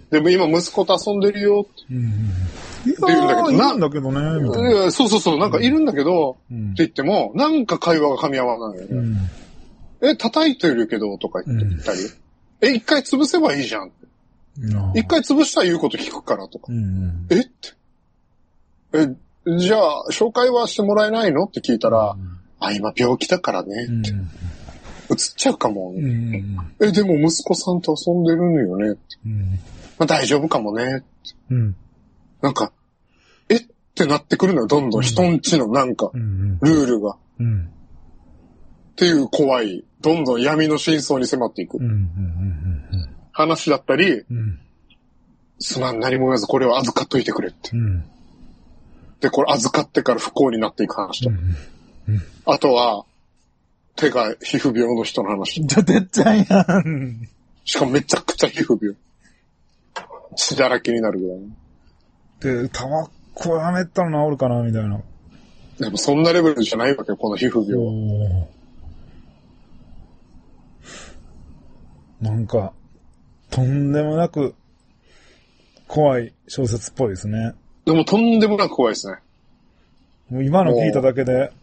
B: でも今息子と遊んでるよって。うんうん、って言うんだけど、
A: なんだけどねみたいな。
B: そうそうそう、なんかいるんだけど、うん、って言っても、なんか会話が噛み合わないよね。うん、え、叩いてるけどとか言って言ったり、うん、え、一回潰せばいいじゃんって。一回潰したら言うこと聞くからとか。うんうん、えって。え、じゃあ、紹介はしてもらえないのって聞いたら、うん、あ、今病気だからねって。うん、映っちゃうかも、うん。え、でも息子さんと遊んでるのよねって。うん、まあ、大丈夫かもねって、うん。なんか、えってなってくるのよ、どんどん人んちのなんか、ルールが。うん、っていう怖い、どんどん闇の真相に迫っていく。うんうんうんうん、話だったり、うん、すまん、何も言わずこれを預かっといてくれって。うん、で、これ預かってから不幸になっていく話と。うんうん、あとは、手が皮膚病の人の話。
A: じゃ、てっちゃんやん。
B: しかもめちゃくちゃ皮膚病。血だらけになるぐらい。
A: で、タバコやめたら治るかなみたいな。
B: でもそんなレベルじゃないわけよ、この皮膚病は。
A: なんか、とんでもなく怖い小説っぽいですね。
B: でもとんでもなく怖いですね。
A: もう今の聞いただけで、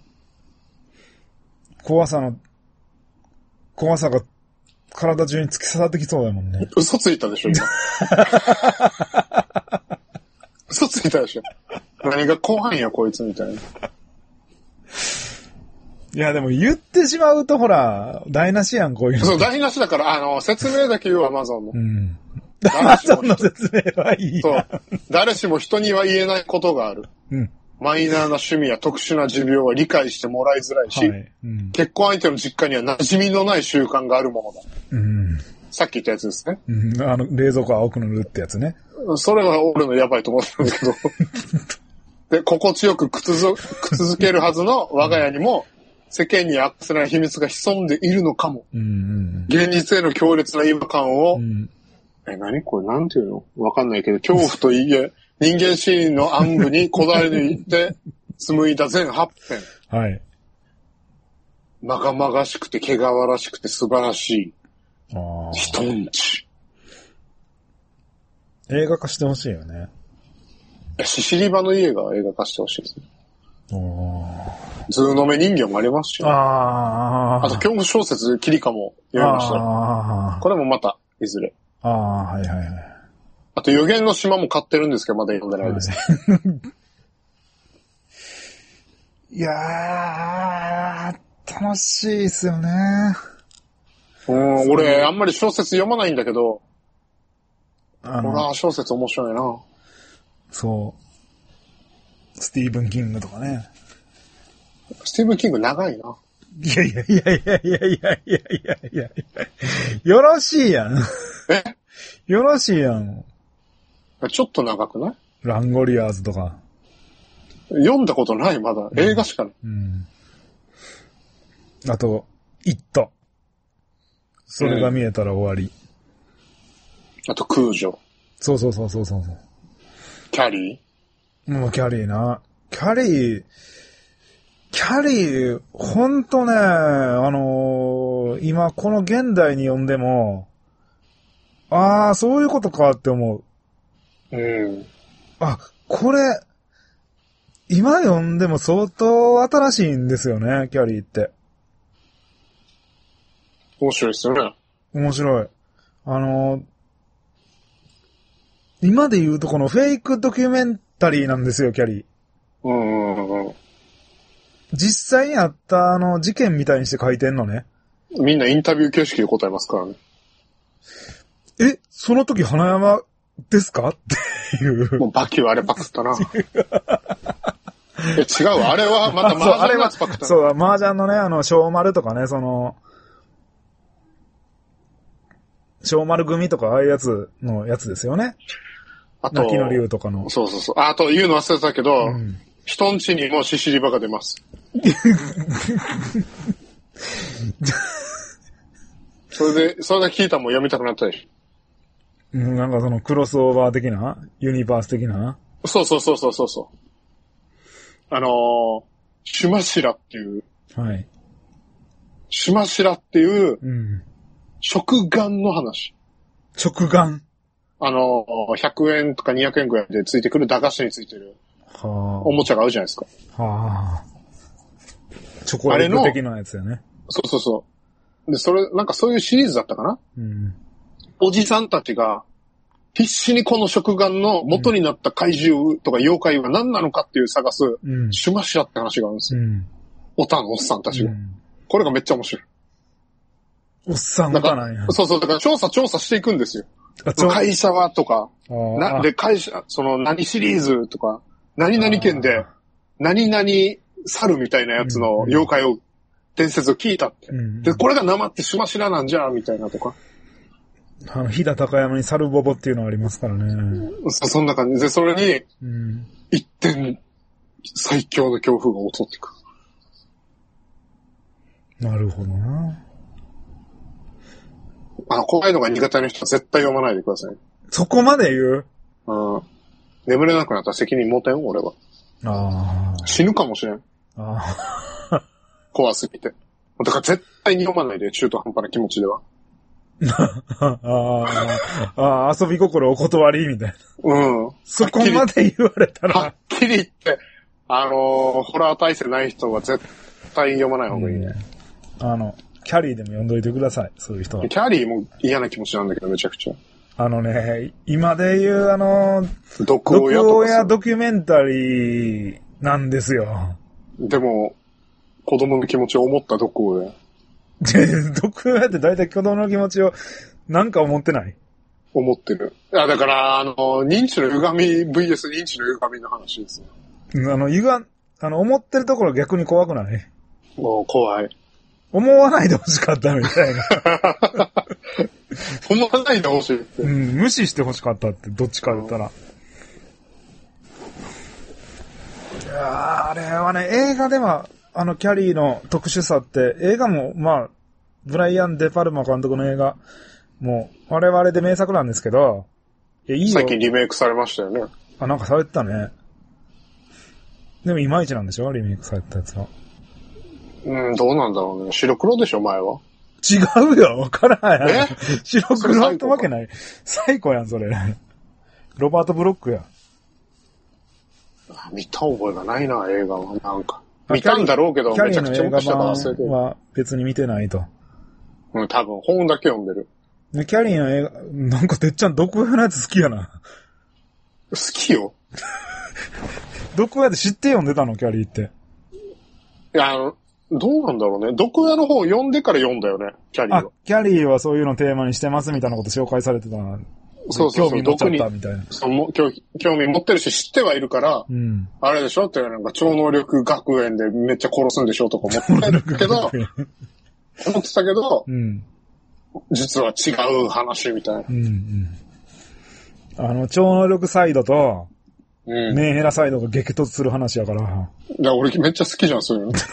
A: 怖さの、怖さが体中に突き刺さってきそうだもんね。
B: 嘘ついたでしょ、今。嘘ついたでしょ。何が怖いんや、こいつみたいな。
A: いや、でも言ってしまうとほら、台無しやん、こういうの。
B: そう、台無しだから、あの、説明だけ言うアマゾンの。
A: うん。アマゾンの説明はいい。
B: そう。誰しも人には言えないことがある。うん。マイナーな趣味や特殊な持病は理解してもらいづらいし、はいうん、結婚相手の実家には馴染みのない習慣があるものだ。うん、さっき言ったやつですね。
A: うん、あの、冷蔵庫青く塗るってやつね。
B: それは俺のやばいと思ったんだけど。で、心地よくくつづ、くつづけるはずの我が家にも、世間に明かせない秘密が潜んでいるのかも。うんうん、現実への強烈な違和感を、うん、え、何これなんていうのわかんないけど、恐怖といえ、人間心理の暗部にこだわり抜いて紡いだ全はち編。はい。まがまがしくて毛皮らしくて素晴らしい。ああ。人んち。
A: 映画化してほしいよね。
B: シシリバの家が映画化してほしいですね。ズーの目人形もありますし、ね。ああ。あと恐怖小説キリカも読みました。ああ。これもまた、いずれ。
A: ああ、はいはいはい。
B: あと、予言の島も買ってるんですけど、まだ読んでないです。はい、
A: いやー、楽しいですよね。
B: うん、俺、あんまり小説読まないんだけど、ホラー小説面白いな。
A: そう。スティーブン・キングとかね。
B: スティーブン・キング長いな。
A: いやいやいやいやいやいやいやいやいやよろしいやん。えよろしいやん。
B: ちょっと長くない？
A: ランゴリアーズとか。
B: 読んだことない、まだ。映画しかない。うん。
A: あと、イット。それが見えたら終わり。
B: あと、空女。
A: そうそうそうそうそう。
B: キャリ
A: ーもうキャリーな。キャリー、キャリー、ほんとね、あのー、今この現代に読んでも、ああ、そういうことかって思う。うん。あ、これ、今読んでも相当新しいんですよね、キャリーって。
B: 面白いですよね。
A: 面白い。あの、今で言うとこのフェイクドキュメンタリーなんですよ、キャリー。うんうんうん。実際にあったあの事件みたいにして書いてんのね。
B: みんなインタビュー形式で答えますからね。
A: え、その時花山ですかっていう。
B: もうバキューあれパクったな。え、違うわ。あれはまた麻雀のやつパクった。
A: そう、麻雀のね、あの、小丸とかね、その、小丸組とかああいうやつのやつですよね。あと、泣きの竜とかの。
B: そうそうそう。あと言うの忘れたけど、うん、人んちにもシシリバが出ます。それで、それだけ聞いたらもう読みたくなったでし
A: ょ。なんかそのクロスオーバー的なユニバース的な
B: そうそうそうそうそうそう。あのー、シュマシラっていう。はい。シュマシラっていう、うん、食玩の話。
A: 食玩
B: あのー、ひゃくえんとかにひゃくえんぐらいでついてくる駄菓子についてる。はあ。おもちゃがあるじゃないですか。は
A: あ。チョコレート的なやつよね。
B: そうそうそう。で、それ、なんかそういうシリーズだったかな、うん、おじさんたちが、必死にこの食玩の元になった怪獣とか妖怪は何なのかっていう探す、うん、シュマシラって話があるんですよ。うん、オタのおっさんたちが、うん。これがめっちゃ面白い。
A: おっさんがなんや。
B: そうそう、だから調査調査していくんですよ。会社はとか、なで、会社、その何シリーズとか、何々県で、何々猿みたいなやつの妖怪を、伝説を聞いたって。うんうん、で、これが生ってシュマシラなんじゃ、みたいなとか。
A: あの、飛騨高山に猿ボボっていうのがありますからね。
B: そ、そんな感じで、それに、うん、一点、最強の恐怖が襲ってく
A: る。なるほどな。
B: あの、怖いのが苦手な人は絶対読まないでください。
A: そこまで言う？
B: うん。眠れなくなったら責任持てん、俺は。ああ。死ぬかもしれん。ああ。怖すぎて。だから絶対に読まないで、中途半端な気持ちでは。
A: ああ、遊び心お断りみたいな。うん。そこまで言われたら。
B: はっきり言って、あのー、ホラー体制ない人は絶対読まない方がいいね。
A: うん、あの、キャリーでも読んどいてください、そういう人は。
B: キャリーも嫌な気持ちなんだけど、めちゃくちゃ。
A: あのね、今で言うあの、
B: 毒親
A: 毒親ドキュメンタリーなんですよ。
B: でも、子供の気持ちを思った毒親。
A: 毒親って大体子供の気持ちをなんか思ってない？
B: 思ってる。いや、だから、あの、認知の歪み ブイエス 認知の歪みの話ですよ。
A: あの、ゆが、あの、思ってるところ逆に怖くない？
B: もう怖い。
A: 思わないでほしかったみたいな。
B: 思わないでほしいって。
A: うん、無視してほしかったって、どっちか言ったら。いやー、あれはね、映画では、あの、キャリーの特殊さって、映画も、まあ、ブライアン・デ・パルマ監督の映画、もう、我々で名作なんですけど、いや、いいよ。
B: 最近リメイクされましたよね。
A: あ、なんかされてたね。でも、いまいちなんでしょ？リメイクされたやつは。
B: うん、どうなんだろうね。白黒でしょ、前は。
A: 違うよ、わからんやん。
B: え
A: 白黒ってわけない。サイコやん、それ。ロバート・ブロックや。
B: 見た覚えがないな、映画は。なんか。見たんだろうけど、めちゃくちゃ昔だから忘れてる。
A: は別に見てないと。
B: うん、多分、本だけ読んでる。
A: で、キャリーの映画、なんかてっちゃん毒親のやつ好きやな。
B: 好きよ。
A: 毒親って知って読んでたの、キャリーって。
B: いや、あの、どうなんだろうね。毒親の方を読んでから読んだよね、キャリーは。
A: あ、キャリーはそういうのテーマにしてますみたいなこと紹介されてたな。
B: そうそうそう。
A: 興味持っちゃったみたいな。
B: そうも興興味持ってるし知ってはいるから、
A: うん、
B: あれでしょってなんか超能力学園でめっちゃ殺すんでしょとか思ってるけど、思ってたけど、
A: うん、
B: 実は違う話みたいな。
A: うんうん、あの、超能力サイドと、うん、メンヘラサイドが激突する話やから。
B: いや、俺めっちゃ好きじゃん、そういうの。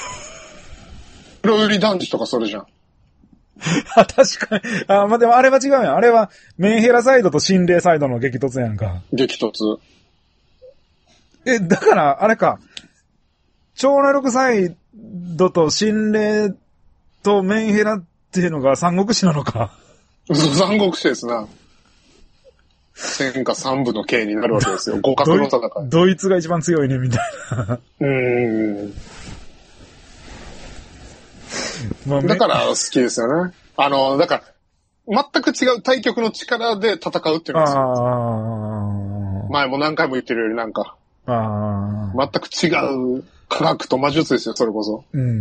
B: 黒売り団地とかそれじゃん。
A: あ、確かに。あ、まあ、でもあれは違うやん。あれは、メンヘラサイドと心霊サイドの激突やんか。
B: 激突。
A: え、だから、あれか。超能力サイドと心霊とメンヘラっていうのが三国志なのか。
B: そう、三国志ですな。戦火三部の刑になるわけですよ。互角の戦い。
A: ドイツが一番強いね、みたいな。
B: うーん。まあ、だから好きですよね。あの、だから、全く違う対極の力で戦うっていうのが好きです。前も何回も言ってるよりなんか、あ全く違う科学と魔術ですよ、それこそ。うん、うん、うん。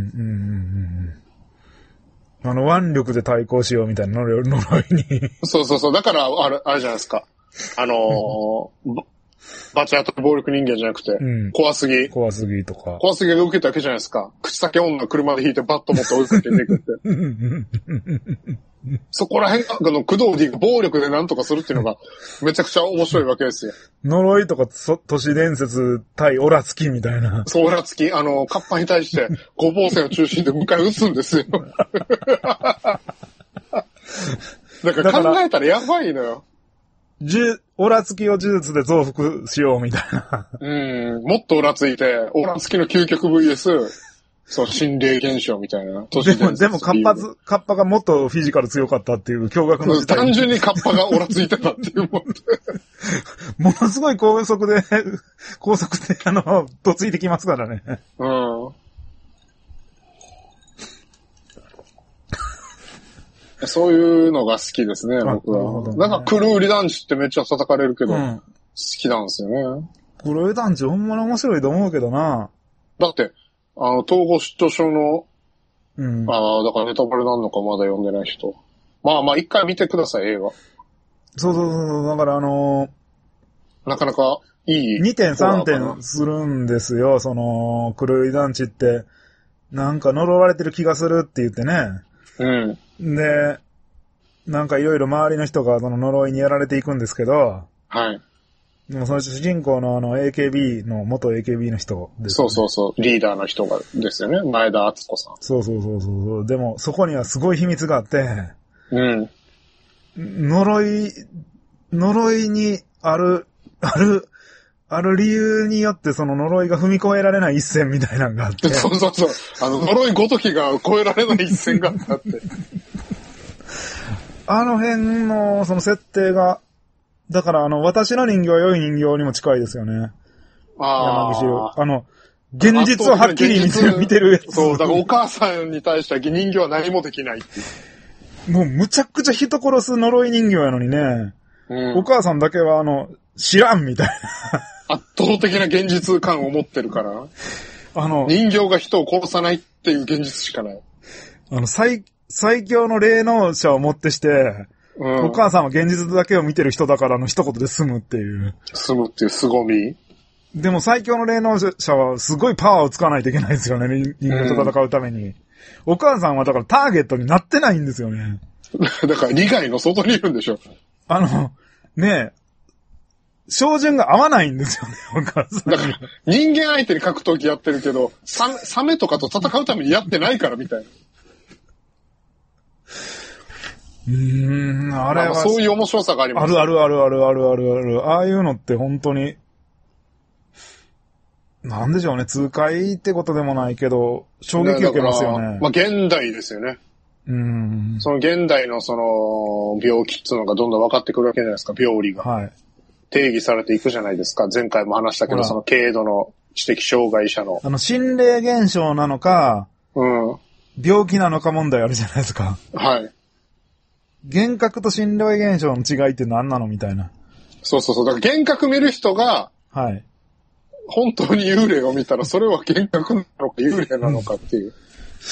A: あの、腕力で対抗しようみたいな呪いに。
B: そうそうそう。だから、あれ、あれじゃないですか。あのー、バチ当たり暴力人間じゃなくて、うん、怖すぎ。
A: 怖すぎとか。
B: 怖すぎが受けたわけじゃないですか。口先女車で引いてバット持って追いかけていくって。そこら辺が、あの、工藤 D が暴力でなんとかするっていうのが、めちゃくちゃ面白いわけですよ。
A: 呪いとか、都市伝説対オラつきみたいな。
B: そう、オラつき。あの、カッパに対して、五芒星を中心で迎え撃つんですよ。だから考えたらやばいのよ。
A: じゅ、オラつきを呪術で増幅しようみたいな。
B: うん。もっとオラついて、オラつきの究極 ブイエス、そう、心霊現象みたいな。
A: でも、でも、カッパず、カッパがもっとフィジカル強かったっていう驚愕の事態。
B: 単純にカッパがオラついてたっていうもんで。
A: ものすごい高速で、高速で、あの、とついてきますからね。うん。
B: そういうのが好きですね、僕は。ね、なんか、黒売り団地ってめっちゃ叩かれるけど、うん、好きなんですよね。
A: 黒売り団地ほんまに面白いと思うけどな。
B: だって、あの、統合失調症の、うん、ああ、だからネタバレなんのかまだ読んでない人。まあまあ、一回見てください、映画。
A: そうそうそう、だからあの
B: ー、なかなかいい。
A: にてんさんてんするんですよ、その、黒売り団地って。なんか呪われてる気がするって言ってね。うん。で、なんかいろいろ周りの人がその呪いにやられていくんですけど、はい。でもその主人公のあの エーケービー の元 エーケービー の人です、
B: ね。そうそうそう。リーダーの人がですよね。前田敦子さん。
A: そうそうそうそう。でもそこにはすごい秘密があって、うん。呪い、呪いにある、ある、ある理由によってその呪いが踏み越えられない一線みたいなのがあって。
B: そうそうそう。あの呪いごときが越えられない一線があって。
A: あの辺のその設定が、だからあの私の人形は良い人形にも近いですよね。ああ。山岸。あの、現実をはっきり見てる、見てるやつ。
B: そう、だからお母さんに対しては人形は何もできないっていう。
A: もうむちゃくちゃ人殺す呪い人形やのにね、うん、お母さんだけはあの、知らんみたい
B: な。圧倒的な現実感を持ってるから。あの、人形が人を殺さないっていう現実しかない。
A: あの、最、最強の霊能者をもってして、うん、お母さんは現実だけを見てる人だからの一言で済むっていう。
B: 済むっていう凄み。
A: でも最強の霊能者はすごいパワーを使わないといけないですよね、人間と戦うために。うん、お母さんはだからターゲットになってないんですよね。
B: だから利害の外にいるんでしょ。
A: あの、ねえ、照準が合わないんですよね、お母さん。
B: だから人間相手に格闘技やってるけど、サメ、サメとかと戦うためにやってないからみたいな。
A: うーん、あれは、まあ、
B: そういう面白さがあります、
A: ね。あるあるあるあるあるあるある。ああいうのって本当に、なんでしょうね、痛快ってことでもないけど、衝撃受けますよね。
B: まあ現代ですよね。
A: うん。
B: その現代のその病気っていうのがどんどん分かってくるわけじゃないですか、病理が。はい。定義されていくじゃないですか。前回も話したけど、その軽度の知的障害者の。
A: あの、心霊現象なのか、うん。病気なのか問題あるじゃないですか。はい。幻覚と心霊現象の違いって何なのみたいな。
B: そうそうそう。だから幻覚見る人が、はい。本当に幽霊を見たら、それは幻覚なのか幽霊なのかっていう。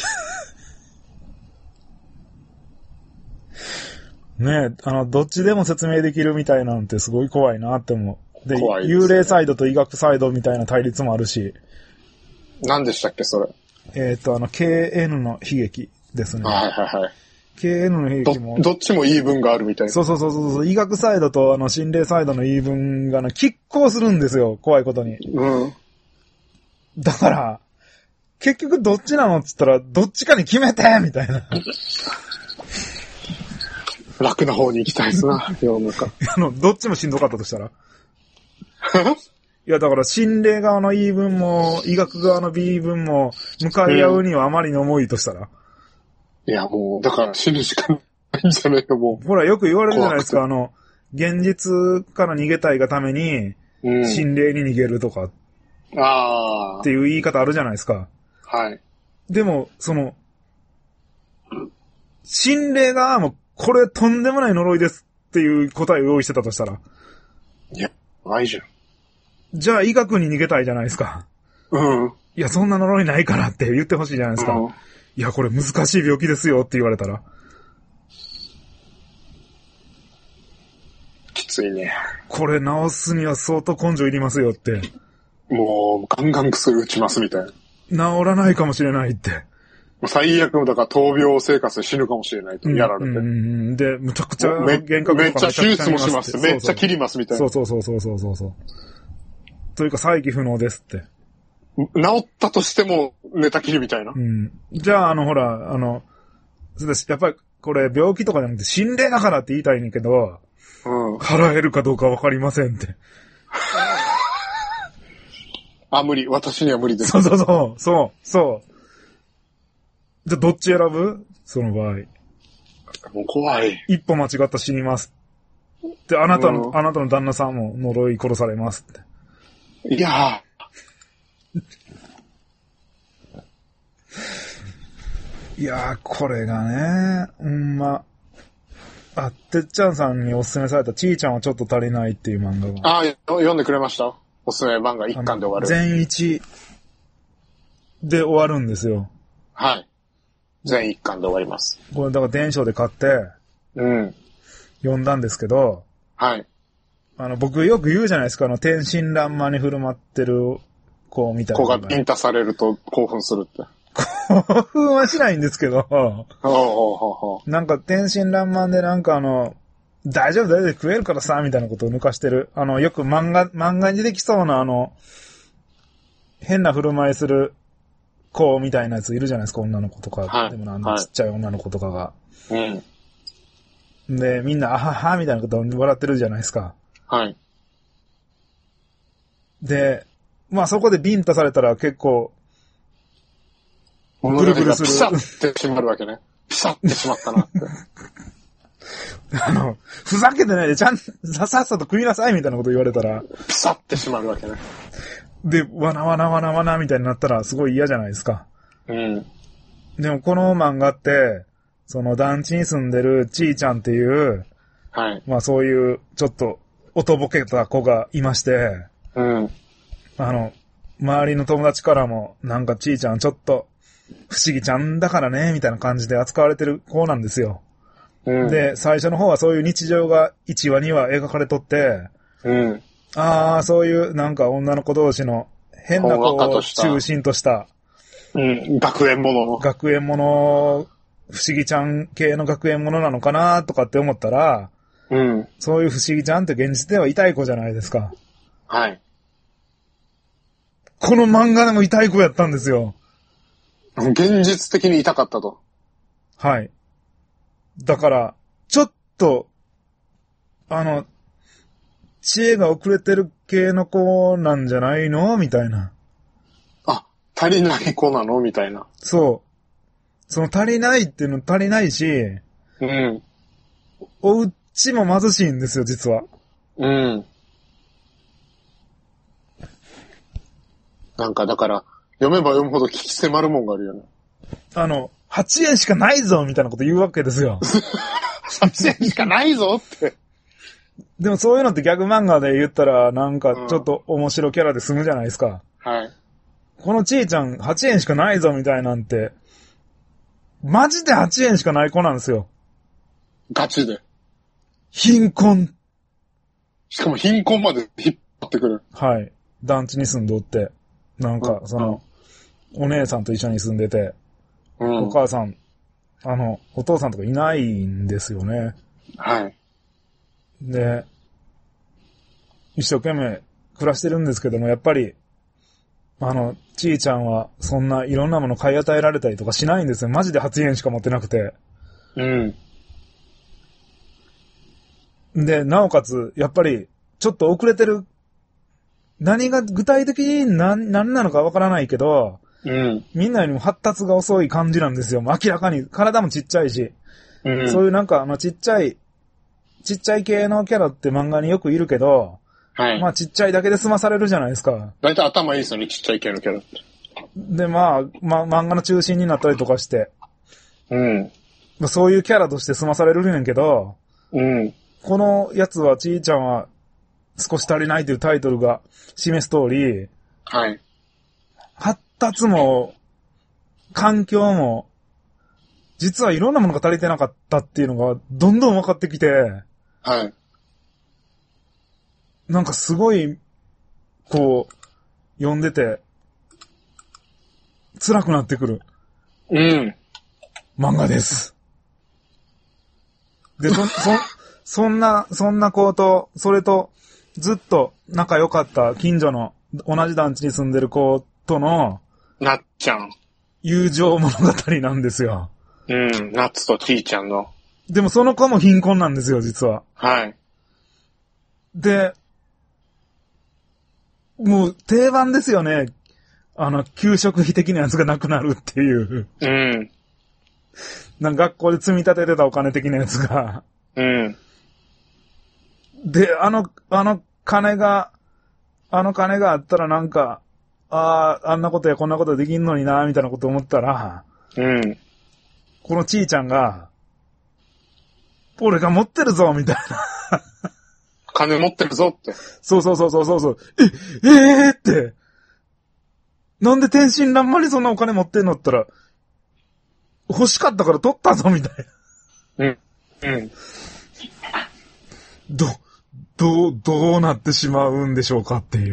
A: ねえ、あの、どっちでも説明できるみたいなのってすごい怖いなって思う。で、怖いですね、幽霊サイドと医学サイドみたいな対立もあるし。
B: 何でしたっけ、それ。
A: えっと、あの、ケーエヌ の悲劇ですね。
B: はいはいはい。
A: ケーエヌ の悲劇も。
B: ど、どっちも言い分があるみたいな。
A: そうそうそうそう。医学サイドとあの、心霊サイドの言い分がね、拮抗するんですよ。怖いことに。うん。だから、結局どっちなのって言ったら、どっちかに決めてみたいな。
B: 楽な方に行きたいですな、世の中。
A: あの、どっちもしんどかったとしたらいや、だから心霊側の言い分も、医学側の言い分も、向かい合うにはあまりに重いとしたら。
B: いや、もう、だから死ぬしかないんじゃないか、もう。
A: ほら、よく言われるじゃないですか、あの、現実から逃げたいがために、うん、心霊に逃げるとか。ああ。っていう言い方あるじゃないですか。はい。でも、その、心霊側も、これとんでもない呪いですっていう答えを用意してたとしたら。
B: いや、ないじゃん。
A: じゃあ医学に逃げたいじゃないですか。うん。いや、そんな呪いないからって言ってほしいじゃないですか。うん、いや、これ難しい病気ですよって言われたら。
B: きついね。
A: これ治すには相当根性いりますよって。
B: もう、ガンガン薬打ちますみたい
A: な。治らないかもしれないって。
B: 最悪だから闘病生活で死ぬかもしれないとやられて。うんうん
A: うん、で、むちゃくちゃ
B: め、めっちゃ手術もします。めっちゃ切りますみたいな。
A: そうそうそうそうそうそう。というか再起不能ですって。
B: 治ったとしても寝たきりみたいな。
A: うん。じゃあ、あの、ほら、あの、やっぱりこれ病気とかじゃなくて心霊だからって言いたいねんけど、うん。払えるかどうかわかりませんって。
B: あ、無理。私には無理です。
A: そうそうそう。そう。そう。じゃあどっち選ぶ？その場合。
B: もう怖い。
A: 一歩間違ったら死にます。で、あなたの、うん、あなたの旦那さんも呪い殺されますって。
B: いや
A: ー。いやー、これがね、うんま、あ、てっちゃんさんにおすすめされたちーちゃんはちょっと足りないっていう漫画
B: が。ああ、読んでくれました？おすすめ漫画一巻で終わる。
A: 全一で終わるんですよ。
B: はい。全一巻で終わります。
A: これだから電書で買って、うん。読んだんですけど、はい。あの、僕よく言うじゃないですか、あの、天真爛漫に振る舞ってる子みたいな。
B: 子がビンタされると興奮するって。
A: 興奮はしないんですけど、おうおうおうおうなんか天真爛漫でなんかあの、大丈夫大丈夫食えるからさ、みたいなことを抜かしてる。あの、よく漫画、漫画に出てきそうなあの、変な振る舞いする子みたいなやついるじゃないですか、女の子とか。はい、でもあの、ちっちゃい女の子とかが。うん。で、みんな、あはは、みたいなことを笑ってるじゃないですか。はい。で、まあそこでビンタされたら結構、
B: ぐるぐるする。ピシャってしまるわけね。ピシャってしまったなって。
A: あの、ふざけてないで、ちゃん、さっさと食いなさいみたいなこと言われたら。
B: ピシャってしまるわけね。
A: で、わなわなわなわなみたいになったらすごい嫌じゃないですか。うん。でもこの漫画って、 その団地に住んでるちーちゃんっていう、
B: はい。
A: まあそういう、ちょっと、おとぼけた子がいまして、
B: うん。
A: あの、周りの友達からも、なんかちーちゃんちょっと、不思議ちゃんだからね、みたいな感じで扱われてる子なんですよ。うん、で、最初の方はそういう日常がいちわにわ描かれとって、
B: うん、
A: ああ、そういうなんか女の子同士の変な子を中心とした、
B: うん、学園もの。
A: 学園もの、不思議ちゃん系の学園ものなのかなとかって思ったら、
B: うん、
A: そういう不思議ちゃんって現実では痛い子じゃないですか。
B: はい。
A: この漫画でも痛い子やったんですよ。
B: 現実的に痛かったと。
A: はい。だから、ちょっと、あの、知恵が遅れてる系の子なんじゃないのみたいな。
B: あ、足りない子なのみたいな。
A: そう。その足りないっていうの足りないし、
B: うん。
A: お家も貧しいんですよ、実は。
B: うん。なんかだから、読めば読むほど聞き迫るもんがあるよね。
A: あの、はちえんしかないぞみたいなこと言うわけですよ。
B: はちえんしかないぞって。
A: でもそういうのってギャグ漫画で言ったら、なんかちょっと面白キャラで済むじゃないですか。
B: うん、はい。
A: このちーちゃんはちえんしかないぞみたいなんて、マジではちえんしかない子なんですよ。
B: ガチで。
A: 貧困。
B: しかも貧困まで引っ張ってくる。
A: はい。団地に住んどって、なんかその、うん、お姉さんと一緒に住んでて、うん、お母さん、あの、お父さんとかいないんですよね。
B: はい。
A: で、一生懸命暮らしてるんですけども、やっぱり、あの、ちーちゃんはそんないろんなもの買い与えられたりとかしないんですよ。マジではちえんしか持ってなくて。
B: うん。
A: で、なおかつ、やっぱり、ちょっと遅れてる。何が具体的に何、何なのかわからないけど、
B: うん。
A: みんなよりも発達が遅い感じなんですよ。明らかに。体もちっちゃいし。うん、そういうなんか、あの、ちっちゃい、ちっちゃい系のキャラって漫画によくいるけど、はい。まあちっちゃいだけで済まされるじゃないですか。
B: だいたい頭いいですよね、ちっちゃい系のキャラって。
A: で、まあ、まあ漫画の中心になったりとかして。
B: うん。
A: そういうキャラとして済まされるねんけど、
B: うん。
A: このやつは、ちーちゃんは少し足りないというタイトルが示す通り、
B: はい。
A: 発達も、環境も、実はいろんなものが足りてなかったっていうのがどんどん分かってきて、
B: はい。
A: なんかすごい、こう、読んでて、辛くなってくる。
B: うん。
A: 漫画です。で、そ、そ、そんな、そんな子と、それと、ずっと仲良かった近所の同じ団地に住んでる子との、
B: なっちゃん。
A: 友情物語なんですよ。
B: うん、ナッツとちーちゃんの。
A: でもその子も貧困なんですよ、実は。
B: はい。
A: で、もう定番ですよね。あの、給食費的なやつがなくなるっていう。
B: うん。
A: なんか学校で積み立ててたお金的なやつが。
B: うん。
A: で、あの、あの金が、あの金があったらなんか、ああ、あんなことやこんなことできんのにな、みたいなこと思ったら、
B: うん。
A: このちーちゃんが、俺が持ってるぞ、みたいな。
B: 金持ってるぞって。
A: そうそうそうそうそう。え、えーって。なんで天真爛漫にそんなお金持ってんのって言ったら、欲しかったから取ったぞ、みたい
B: な。うん。うん。
A: ど、どう、どうなってしまうんでしょうかっていう。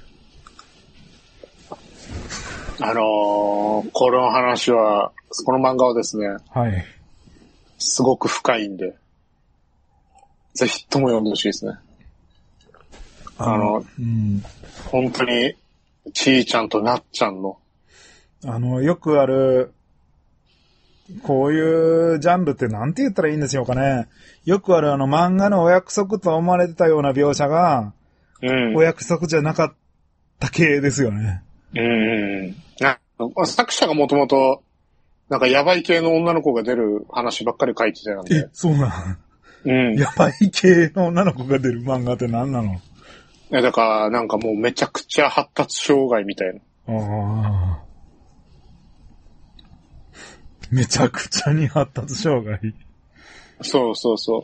B: あのー、この話は、この漫画はですね。
A: はい。
B: すごく深いんで、ぜひとも読んでほしいですね。あの、うん、本当に、ちーちゃんとなっちゃんの。
A: あの、よくある、こういうジャンルってなんて言ったらいいんでしょうかね。よくあるあの漫画のお約束と思われてたような描写が、うん、お約束じゃなかった系ですよね。
B: うんうん。な、作者がもともと、なんかヤバい系の女の子が出る話ばっかり書いてたんで。
A: え、そうなん
B: うん。
A: ヤバい系の女の子が出る漫画って何なの？
B: いや、だからなんかもうめちゃくちゃ発達障害みたいな。
A: ああ。 めちゃくちゃに発達障害。
B: そうそうそう。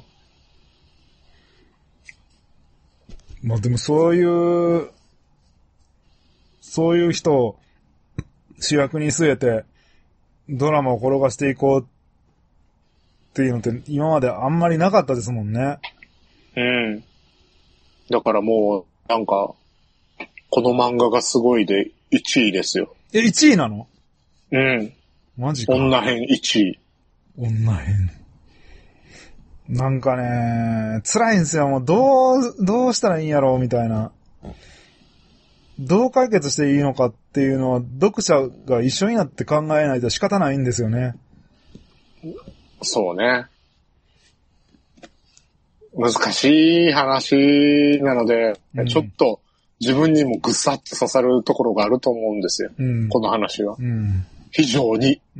A: まあでもそういう、そういう人を主役に据えてドラマを転がしていこうっていうのって今まであんまりなかったですもんね。
B: うん。だからもう、なんか、この漫画がすごいでいちいですよ。
A: え、いちいなの？
B: うん。
A: マジか。
B: 女編いちい。
A: 女編。なんかね、辛いんですよ。もうどう、どうしたらいいんやろうみたいな。どう解決していいのかっていうのは読者が一緒になって考えないと仕方ないんですよね。
B: そうね。難しい話なので、うん、ちょっと自分にもぐさっと刺さるところがあると思うんですよ。うん、この話は、うん。非常に、
A: うん。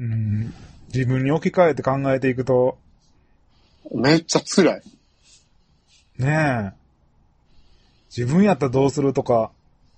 A: 自分に置き換えて考えていくと。
B: めっちゃ辛い。
A: ねえ。自分やったらどうするとか、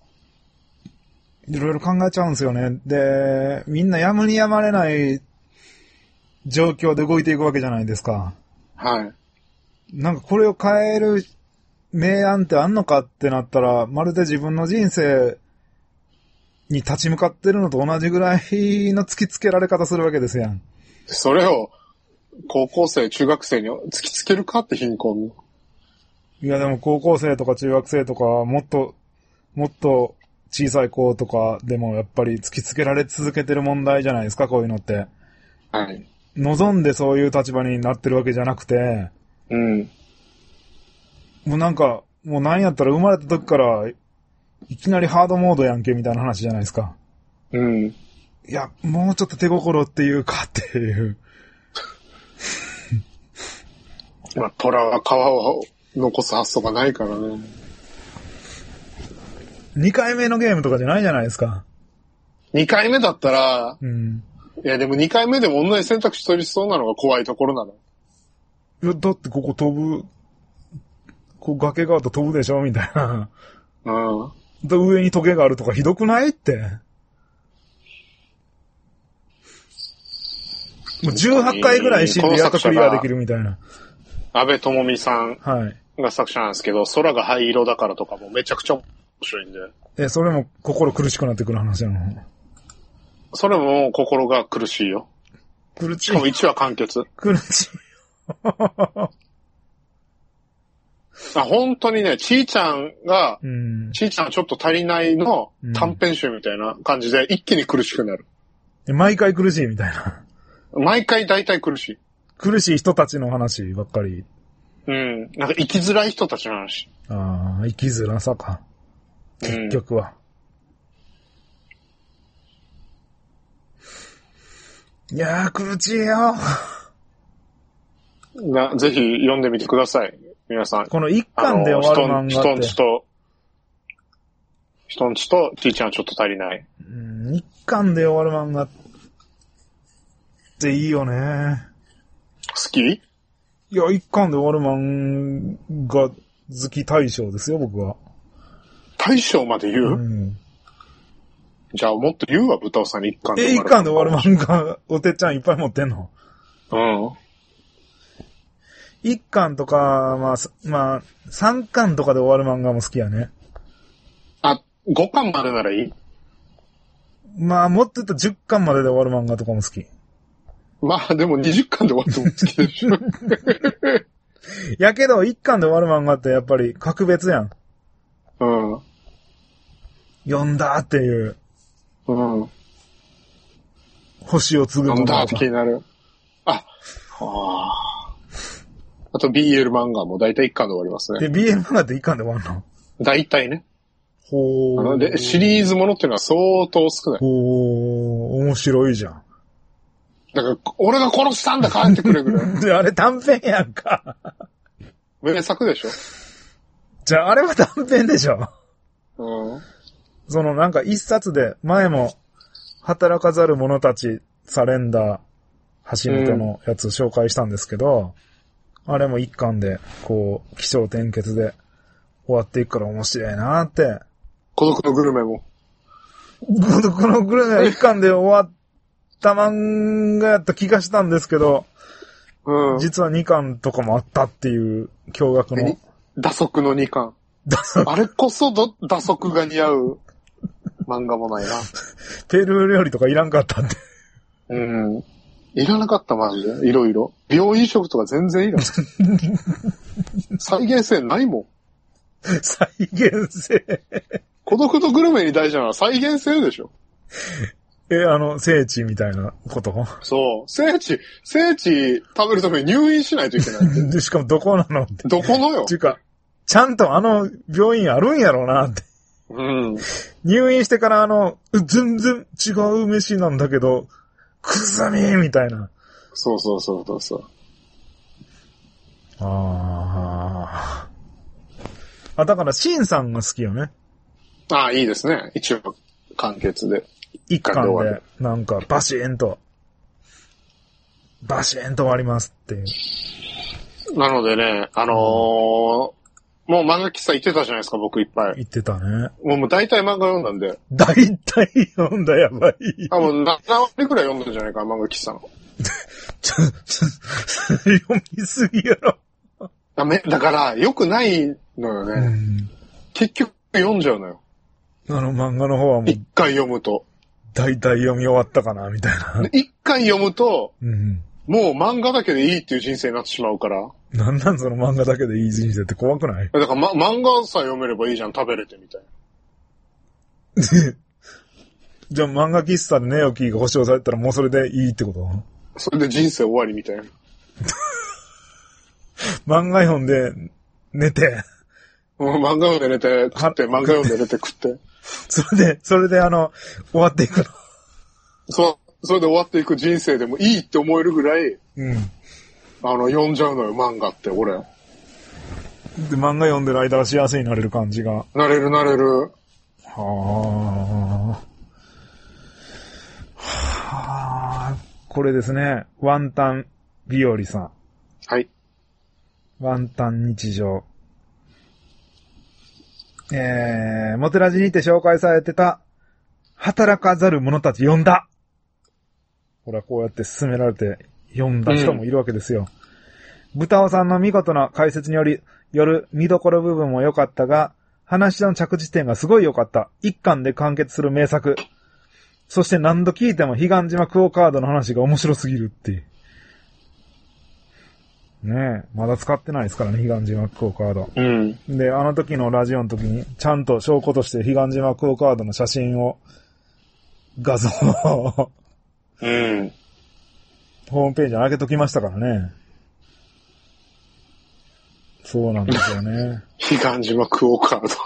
A: いろいろ考えちゃうんですよね。で、みんなやむにやまれない状況で動いていくわけじゃないですか。
B: はい。
A: なんかこれを変える明暗ってあんのかってなったら、まるで自分の人生に立ち向かってるのと同じぐらいの突きつけられ方するわけですやん。
B: それを高校生、中学生に突きつけるかって貧困。
A: いやでも高校生とか中学生とかもっと、もっと小さい子とかでもやっぱり突きつけられ続けてる問題じゃないですか、こういうのって。
B: はい。
A: 望んでそういう立場になってるわけじゃなくて、
B: うん。
A: もうなんか、もうなんやったら生まれた時からいきなりハードモードやんけみたいな話じゃないですか。
B: うん。
A: いや、もうちょっと手心っていうかっていう。
B: まあ、虎は皮を残す発想がないからね。
A: にかいめのゲームとかじゃないじゃないですか。
B: にかいめだったら、
A: うん。
B: いやでもにかいめでも同じ選択肢取りそうなのが怖いところなの。
A: いや、だってここ飛ぶ、こう崖があると飛ぶでしょみたいな。
B: うん。
A: で上にトゲがあるとかひどくないって。もうじゅうはちかいぐらい死んでやっとクリアできるみたいな。
B: 安部智美さん
A: はい。
B: が作者なんですけど、空が灰色だからとかもめちゃくちゃ面白いんで。
A: え、それも心苦しくなってくる話なの？
B: それも心が苦しいよ。
A: 苦しい。
B: しかもいちわ完結。
A: 苦しい。
B: あ、本当にね、ちーちゃんが、
A: うん、
B: ちーちゃんちょっと足りないの短編集みたいな感じで一気に苦しくなる。
A: うん、毎回苦しいみたいな。
B: 毎回大体苦しい。
A: 苦しい人たちの話ばっかり。
B: うん。なんか生きづらい人たちの話。
A: ああ、生きづらさか。結局は。うん、いやー、苦しいよ。
B: な、ぜひ読んでみてください。皆さん。
A: この一巻で終わる漫画って。
B: 人んちと、人んちと、ちーちゃんはちょっと足りない。
A: うん、一巻で終わる漫画っていいよね。
B: 好き？い
A: や、一巻で終わる漫画好き大賞ですよ、僕は。
B: 大賞まで言う？うん。じゃあもっと言うわ、豚尾さんに一巻で終わる。
A: え、一巻で終わる漫画、おてっちゃんいっぱい持ってんの？
B: うん。
A: 一巻とか、まあ、まあ、三巻とかで終わる漫画も好きやね。
B: あ、五巻までならいい？
A: まあ、もっと言うと十巻までで終わる漫画とかも好き。
B: まあ、でも二十巻で終わっても好きでしょ。
A: やけど、一巻で終わる漫画ってやっぱり格別やん。
B: うん。
A: 読んだっていう。
B: うん。
A: 星を継ぐ
B: 読んだって気になる。あ、はあ。あと ビーエル 漫画もだいたい一巻で終わりますね。
A: で、ビーエル 漫画って一巻で終わるの？
B: だいたいね。
A: ほー。
B: あので、シリーズものっていうのは相当少ない。
A: ほー、面白いじゃん。
B: だから、俺が殺したんだ、帰ってくれぐらい。
A: で、あれ短編やんか。
B: 名作でしょ？
A: じゃあ、あれは短編でしょ？
B: うん。
A: そのなんか一冊で、前も、働かざる者たち、サレンダー、橋本のやつ紹介したんですけど、うん、あれも一巻で、こう、起承転結で終わっていくから面白いなーって。
B: 孤独のグルメも。
A: 孤独のグルメは一巻で終わった漫画やった気がしたんですけど、
B: うん、
A: 実はにかんとかもあったっていう驚愕の。
B: 打足のにかん。あれこそど打足が似合う漫画もないな。
A: ペルー料理とかいらんかったんで。
B: うん。いらなかったマジで。いろいろ。病院食とか全然いらん。再現性ないもん。
A: 再現性。
B: 孤独とグルメに大事なのは再現性でしょ。
A: え、あの、聖地みたいなこと
B: そう。聖地、聖地食べるために入院しないといけない
A: で。しかもどこなのって。
B: どこのよ。
A: っていうか、ちゃんとあの病院あるんやろうなって。
B: うん。
A: 入院してからあの、全然違う飯なんだけど、くずみみたいな。
B: そうそうそうそうそう。
A: ああ。あ、だからシンさんが好きよね。
B: ああ、いいですね。一応、完結で。
A: 一巻で、なんか、バシーンと、バシーンと終わりますっていう。
B: なのでね、あのー、もう漫画喫茶行ってたじゃないですか、僕いっぱい。
A: 行ってたね。
B: もうもう大体漫画読んだんで。
A: 大体読んだ、やばい。
B: あ、もうななわりくらい読んだんじゃないか、漫画喫茶の。
A: ちょ、ちょ、読みすぎやろ。
B: だめ、だから、良くないのよね。うん、結局読んじゃうのよ。
A: あの漫画の方はもう。
B: 一回読むと。
A: 大体読み終わったかな、みたいな。
B: 一回読むと、
A: うん、
B: もう漫画だけでいいっていう人生になってしまうから。
A: なんなんその漫画だけでいい人生って怖くない？
B: だから、ま、漫画さえ読めればいいじゃん、食べれてみたい
A: な。じゃあ漫画喫茶で寝起きが保証されたらもうそれでいいってこと？
B: それで人生終わりみたいな。
A: 漫画読んで寝て。
B: うん、漫画読んで寝て食って、漫画読んで寝て食って。
A: それで、それであの、終わっていくの。
B: そう、それで終わっていく人生でもいいって思えるぐらい、
A: うん。
B: あの、読んじゃうのよ、漫画って、俺。
A: で、漫画読んでる間は幸せになれる感じが。
B: なれるなれる。
A: はあ。はあ。これですね。ワンタン日和さん。
B: はい。
A: ワンタン日常。えー、モテラジにて紹介されてた、働かざる者たち読んだ。ほら、こうやって勧められて読んだ人もいるわけですよ。うん、豚尾さんの見事な解説により、よる見どころ部分も良かったが、話の着地点がすごい良かった。一巻で完結する名作。そして何度聞いても彼岸島クオカードの話が面白すぎるっていう。ねえ、まだ使ってないですからね、彼岸島クオカード。
B: うん。
A: で、あの時のラジオの時に、ちゃんと証拠として彼岸島クオカードの写真を、画像を、
B: うん。
A: ホームページに上げときましたからね。そうなんですよね。
B: 彼岸島クオカード。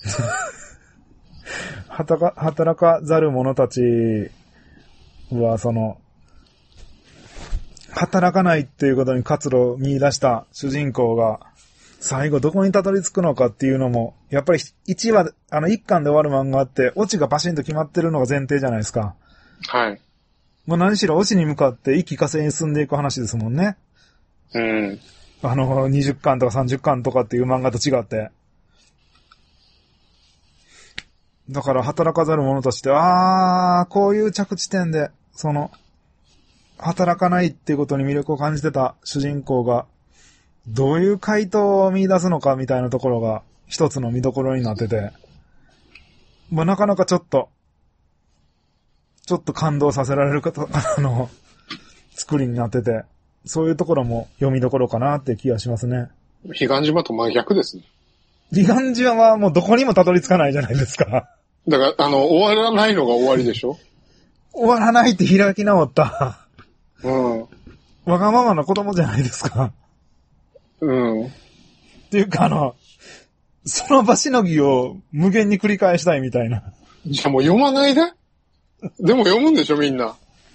A: 働か、働かざる者たちは、その、働かないっていうことに活路を見出した主人公が、最後どこにたどり着くのかっていうのも、やっぱり一話、あの一巻で終わる漫画って、オチがバシンと決まってるのが前提じゃないですか。
B: はい。
A: まあ何しろオチに向かって一気呵成に進んでいく話ですもんね。
B: うん。
A: あの、にじゅっかんとかさんじゅっかんとかっていう漫画と違って。だから働かざる者として、あー、こういう着地点で、その、働かないっていうことに魅力を感じてた主人公が、どういう回答を見出すのかみたいなところが一つの見どころになってて、まあなかなかちょっと、ちょっと感動させられるかと、あの、作りになってて、そういうところも読みどころかなって気がしますね。
B: 彼岸島と真逆ですね。
A: 彼岸島はもうどこにもたどり着かないじゃないですか。
B: だから、あの、終わらないのが終わりでしょ？
A: 終わらないって開き直った。
B: うん。
A: わがままな子供じゃないですか。
B: うん。
A: っていうかあの、その場しのぎを無限に繰り返したいみたいな。
B: じゃあもう読まないで。でも読むんでしょみんな。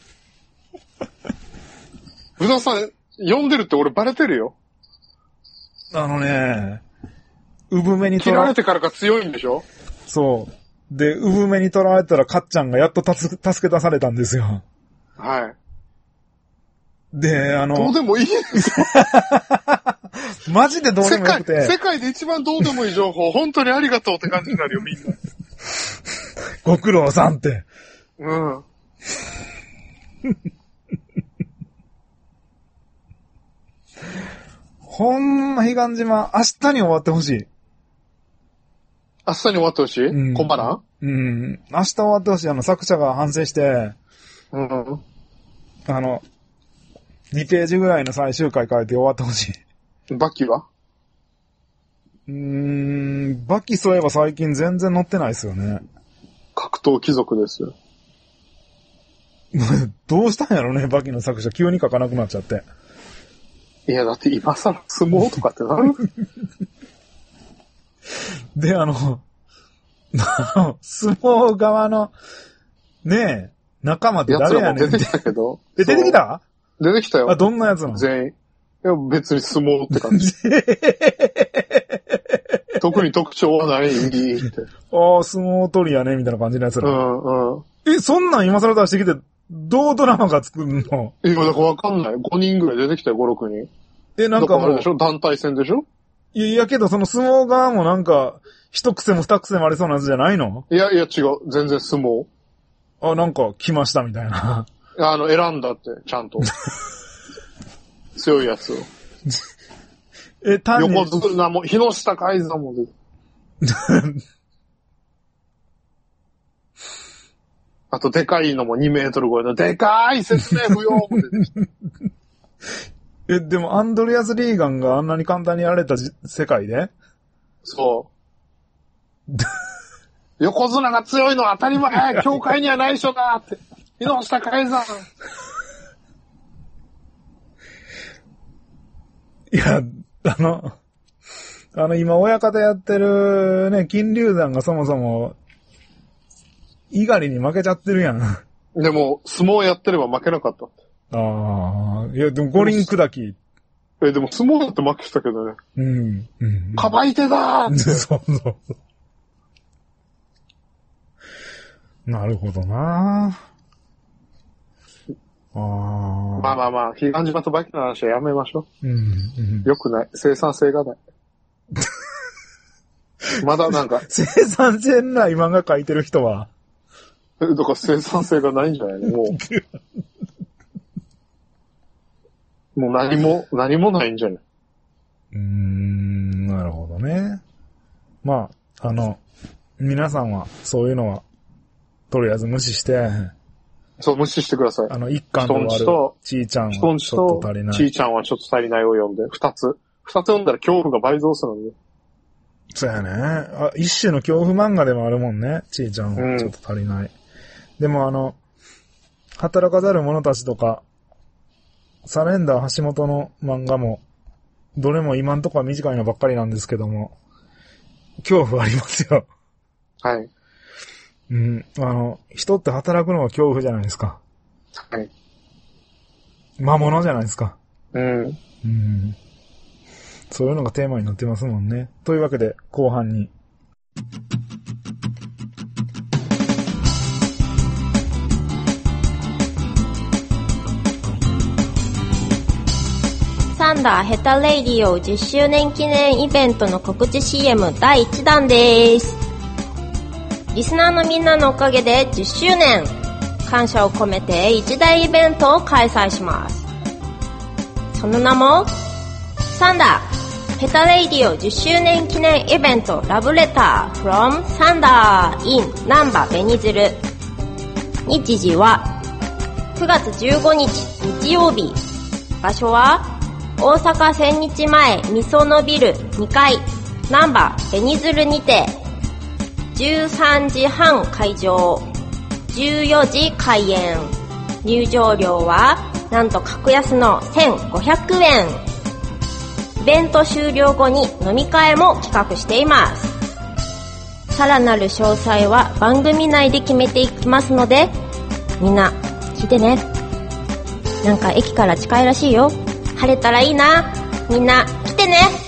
B: ぶどうさん、読んでるって俺バレてるよ。
A: あのね、産めに
B: 取られてからが強いんでしょ？
A: そう。で、産めに取られたらかっちゃんがやっとたす助け出されたんですよ。
B: はい。
A: で、あの。
B: どうでもいいですよ。
A: マジでどうでもよくて。
B: 世界、世界で一番どうでもいい情報、本当にありがとうって感じになるよ、みんな。
A: ご苦労さんって。
B: うん。
A: ほんま、彼岸島、明日に終わってほしい。
B: 明日に終わってほしい、うん、困らん
A: うん。明日終わってほしい。あの、作者が反省して、
B: うん。
A: あの、にページぐらいの最終回書いて終わってほし
B: い。バキは
A: うーん、バキそういえば最近全然載ってないですよね。
B: 格闘貴族ですよ。
A: どうしたんやろね、バキの作者。急に書かなくなっちゃって。
B: いや、だって今更相撲とかってなる
A: で、あの、相撲側の、ねえ、仲間って誰やねんって。
B: やつらも出てきたけど。
A: え、出てきた？
B: 出てきたよ。
A: あ、どんなやつなの？
B: 全員。いや、別に相撲って感じ。特に特徴はないって。
A: ああ、相撲取りやね、みたいな感じのやつら。
B: うんうん。
A: え、そんなん今更出してきて、どうドラマが作るの？
B: いや、だからわかんない。ごにんぐらい出てきたよ、ご、ろくにん。
A: え、なんかもう。
B: あれでしょ？団体戦でしょ？
A: いや、いやけどその相撲側もなんか、一癖も二癖もありそうなやつじゃないの？
B: いやいや違う。全然相撲。
A: あ、なんか来ましたみたいな。
B: あの、選んだって、ちゃんと。強いやつを。
A: え、単に。
B: 横綱も、日の下海山も出て。あと、でかいのもにメートル超えの、でかい説明不要も出てきた。
A: え、でもアンドレアス・リーガンがあんなに簡単にやられた世界で？
B: そう。横綱が強いのは当たり前教会には内緒だって。日の下海山。
A: いや、あの、あの今親方やってるね、金龍山がそもそも、猪狩に負けちゃってるやん。
B: でも、相撲やってれば負けなかった。
A: ああ、いやでも五輪砕き。
B: え、でも相撲だって負けてたけどね。
A: うん。うん。
B: かばいてだーって。
A: そうそうそう。なるほどなああ。
B: まあまあまあ、彼岸島とバキの話はやめましょ
A: う。うん。うん、
B: よくない。生産性がない。まだなんか。
A: 生産性ない漫画描いてる人は。
B: え、だから生産性がないんじゃないの？もう。もう何も、何もないんじゃない？
A: うーん、なるほどね。まあ、あの、皆さんはそういうのは、とりあえず無視して、
B: そう、無視してください。
A: あの、一巻で終わるちーちゃんはちょっと足りない。
B: ちーちゃんはちょっと足りないを読んで、二つ。二つ読んだら恐怖が倍増するんで。
A: そうやね。あ、一種の恐怖漫画でもあるもんね。ちーちゃんはちょっと足りない。うん、でもあの、働かざる者たちとか、サレンダー橋本の漫画も、どれも今んとこは短いのばっかりなんですけども、恐怖ありますよ。
B: はい。
A: うん。あの、人って働くのは恐怖じゃないですか。
B: はい。
A: 魔物じゃないですか。
B: うん。
A: うん。そういうのがテーマになってますもんね。というわけで、後半に。
C: サンダーヘタレイディオじゅっしゅうねん記念イベントの告知 シーエム だいいちだんです。リスナーのみんなのおかげでじゅっしゅうねん、感謝を込めて一大イベントを開催します。その名もサンダーヘタレイディオじゅっしゅうねん記念イベントラブレター from サンダー in ナンバベニズル。日時はくがつじゅうごにち日曜日。場所は大阪千日前みそのビルにかいナンバベニズルにてじゅうさんじはん開場、じゅうよじ開演。入場料はなんと格安のせんごひゃくえん。イベント終了後に飲み会も企画しています。さらなる詳細は番組内で決めていきますので、みんな聞いてね。なんか駅から近いらしいよ。晴れたらいいな。みんな来てね。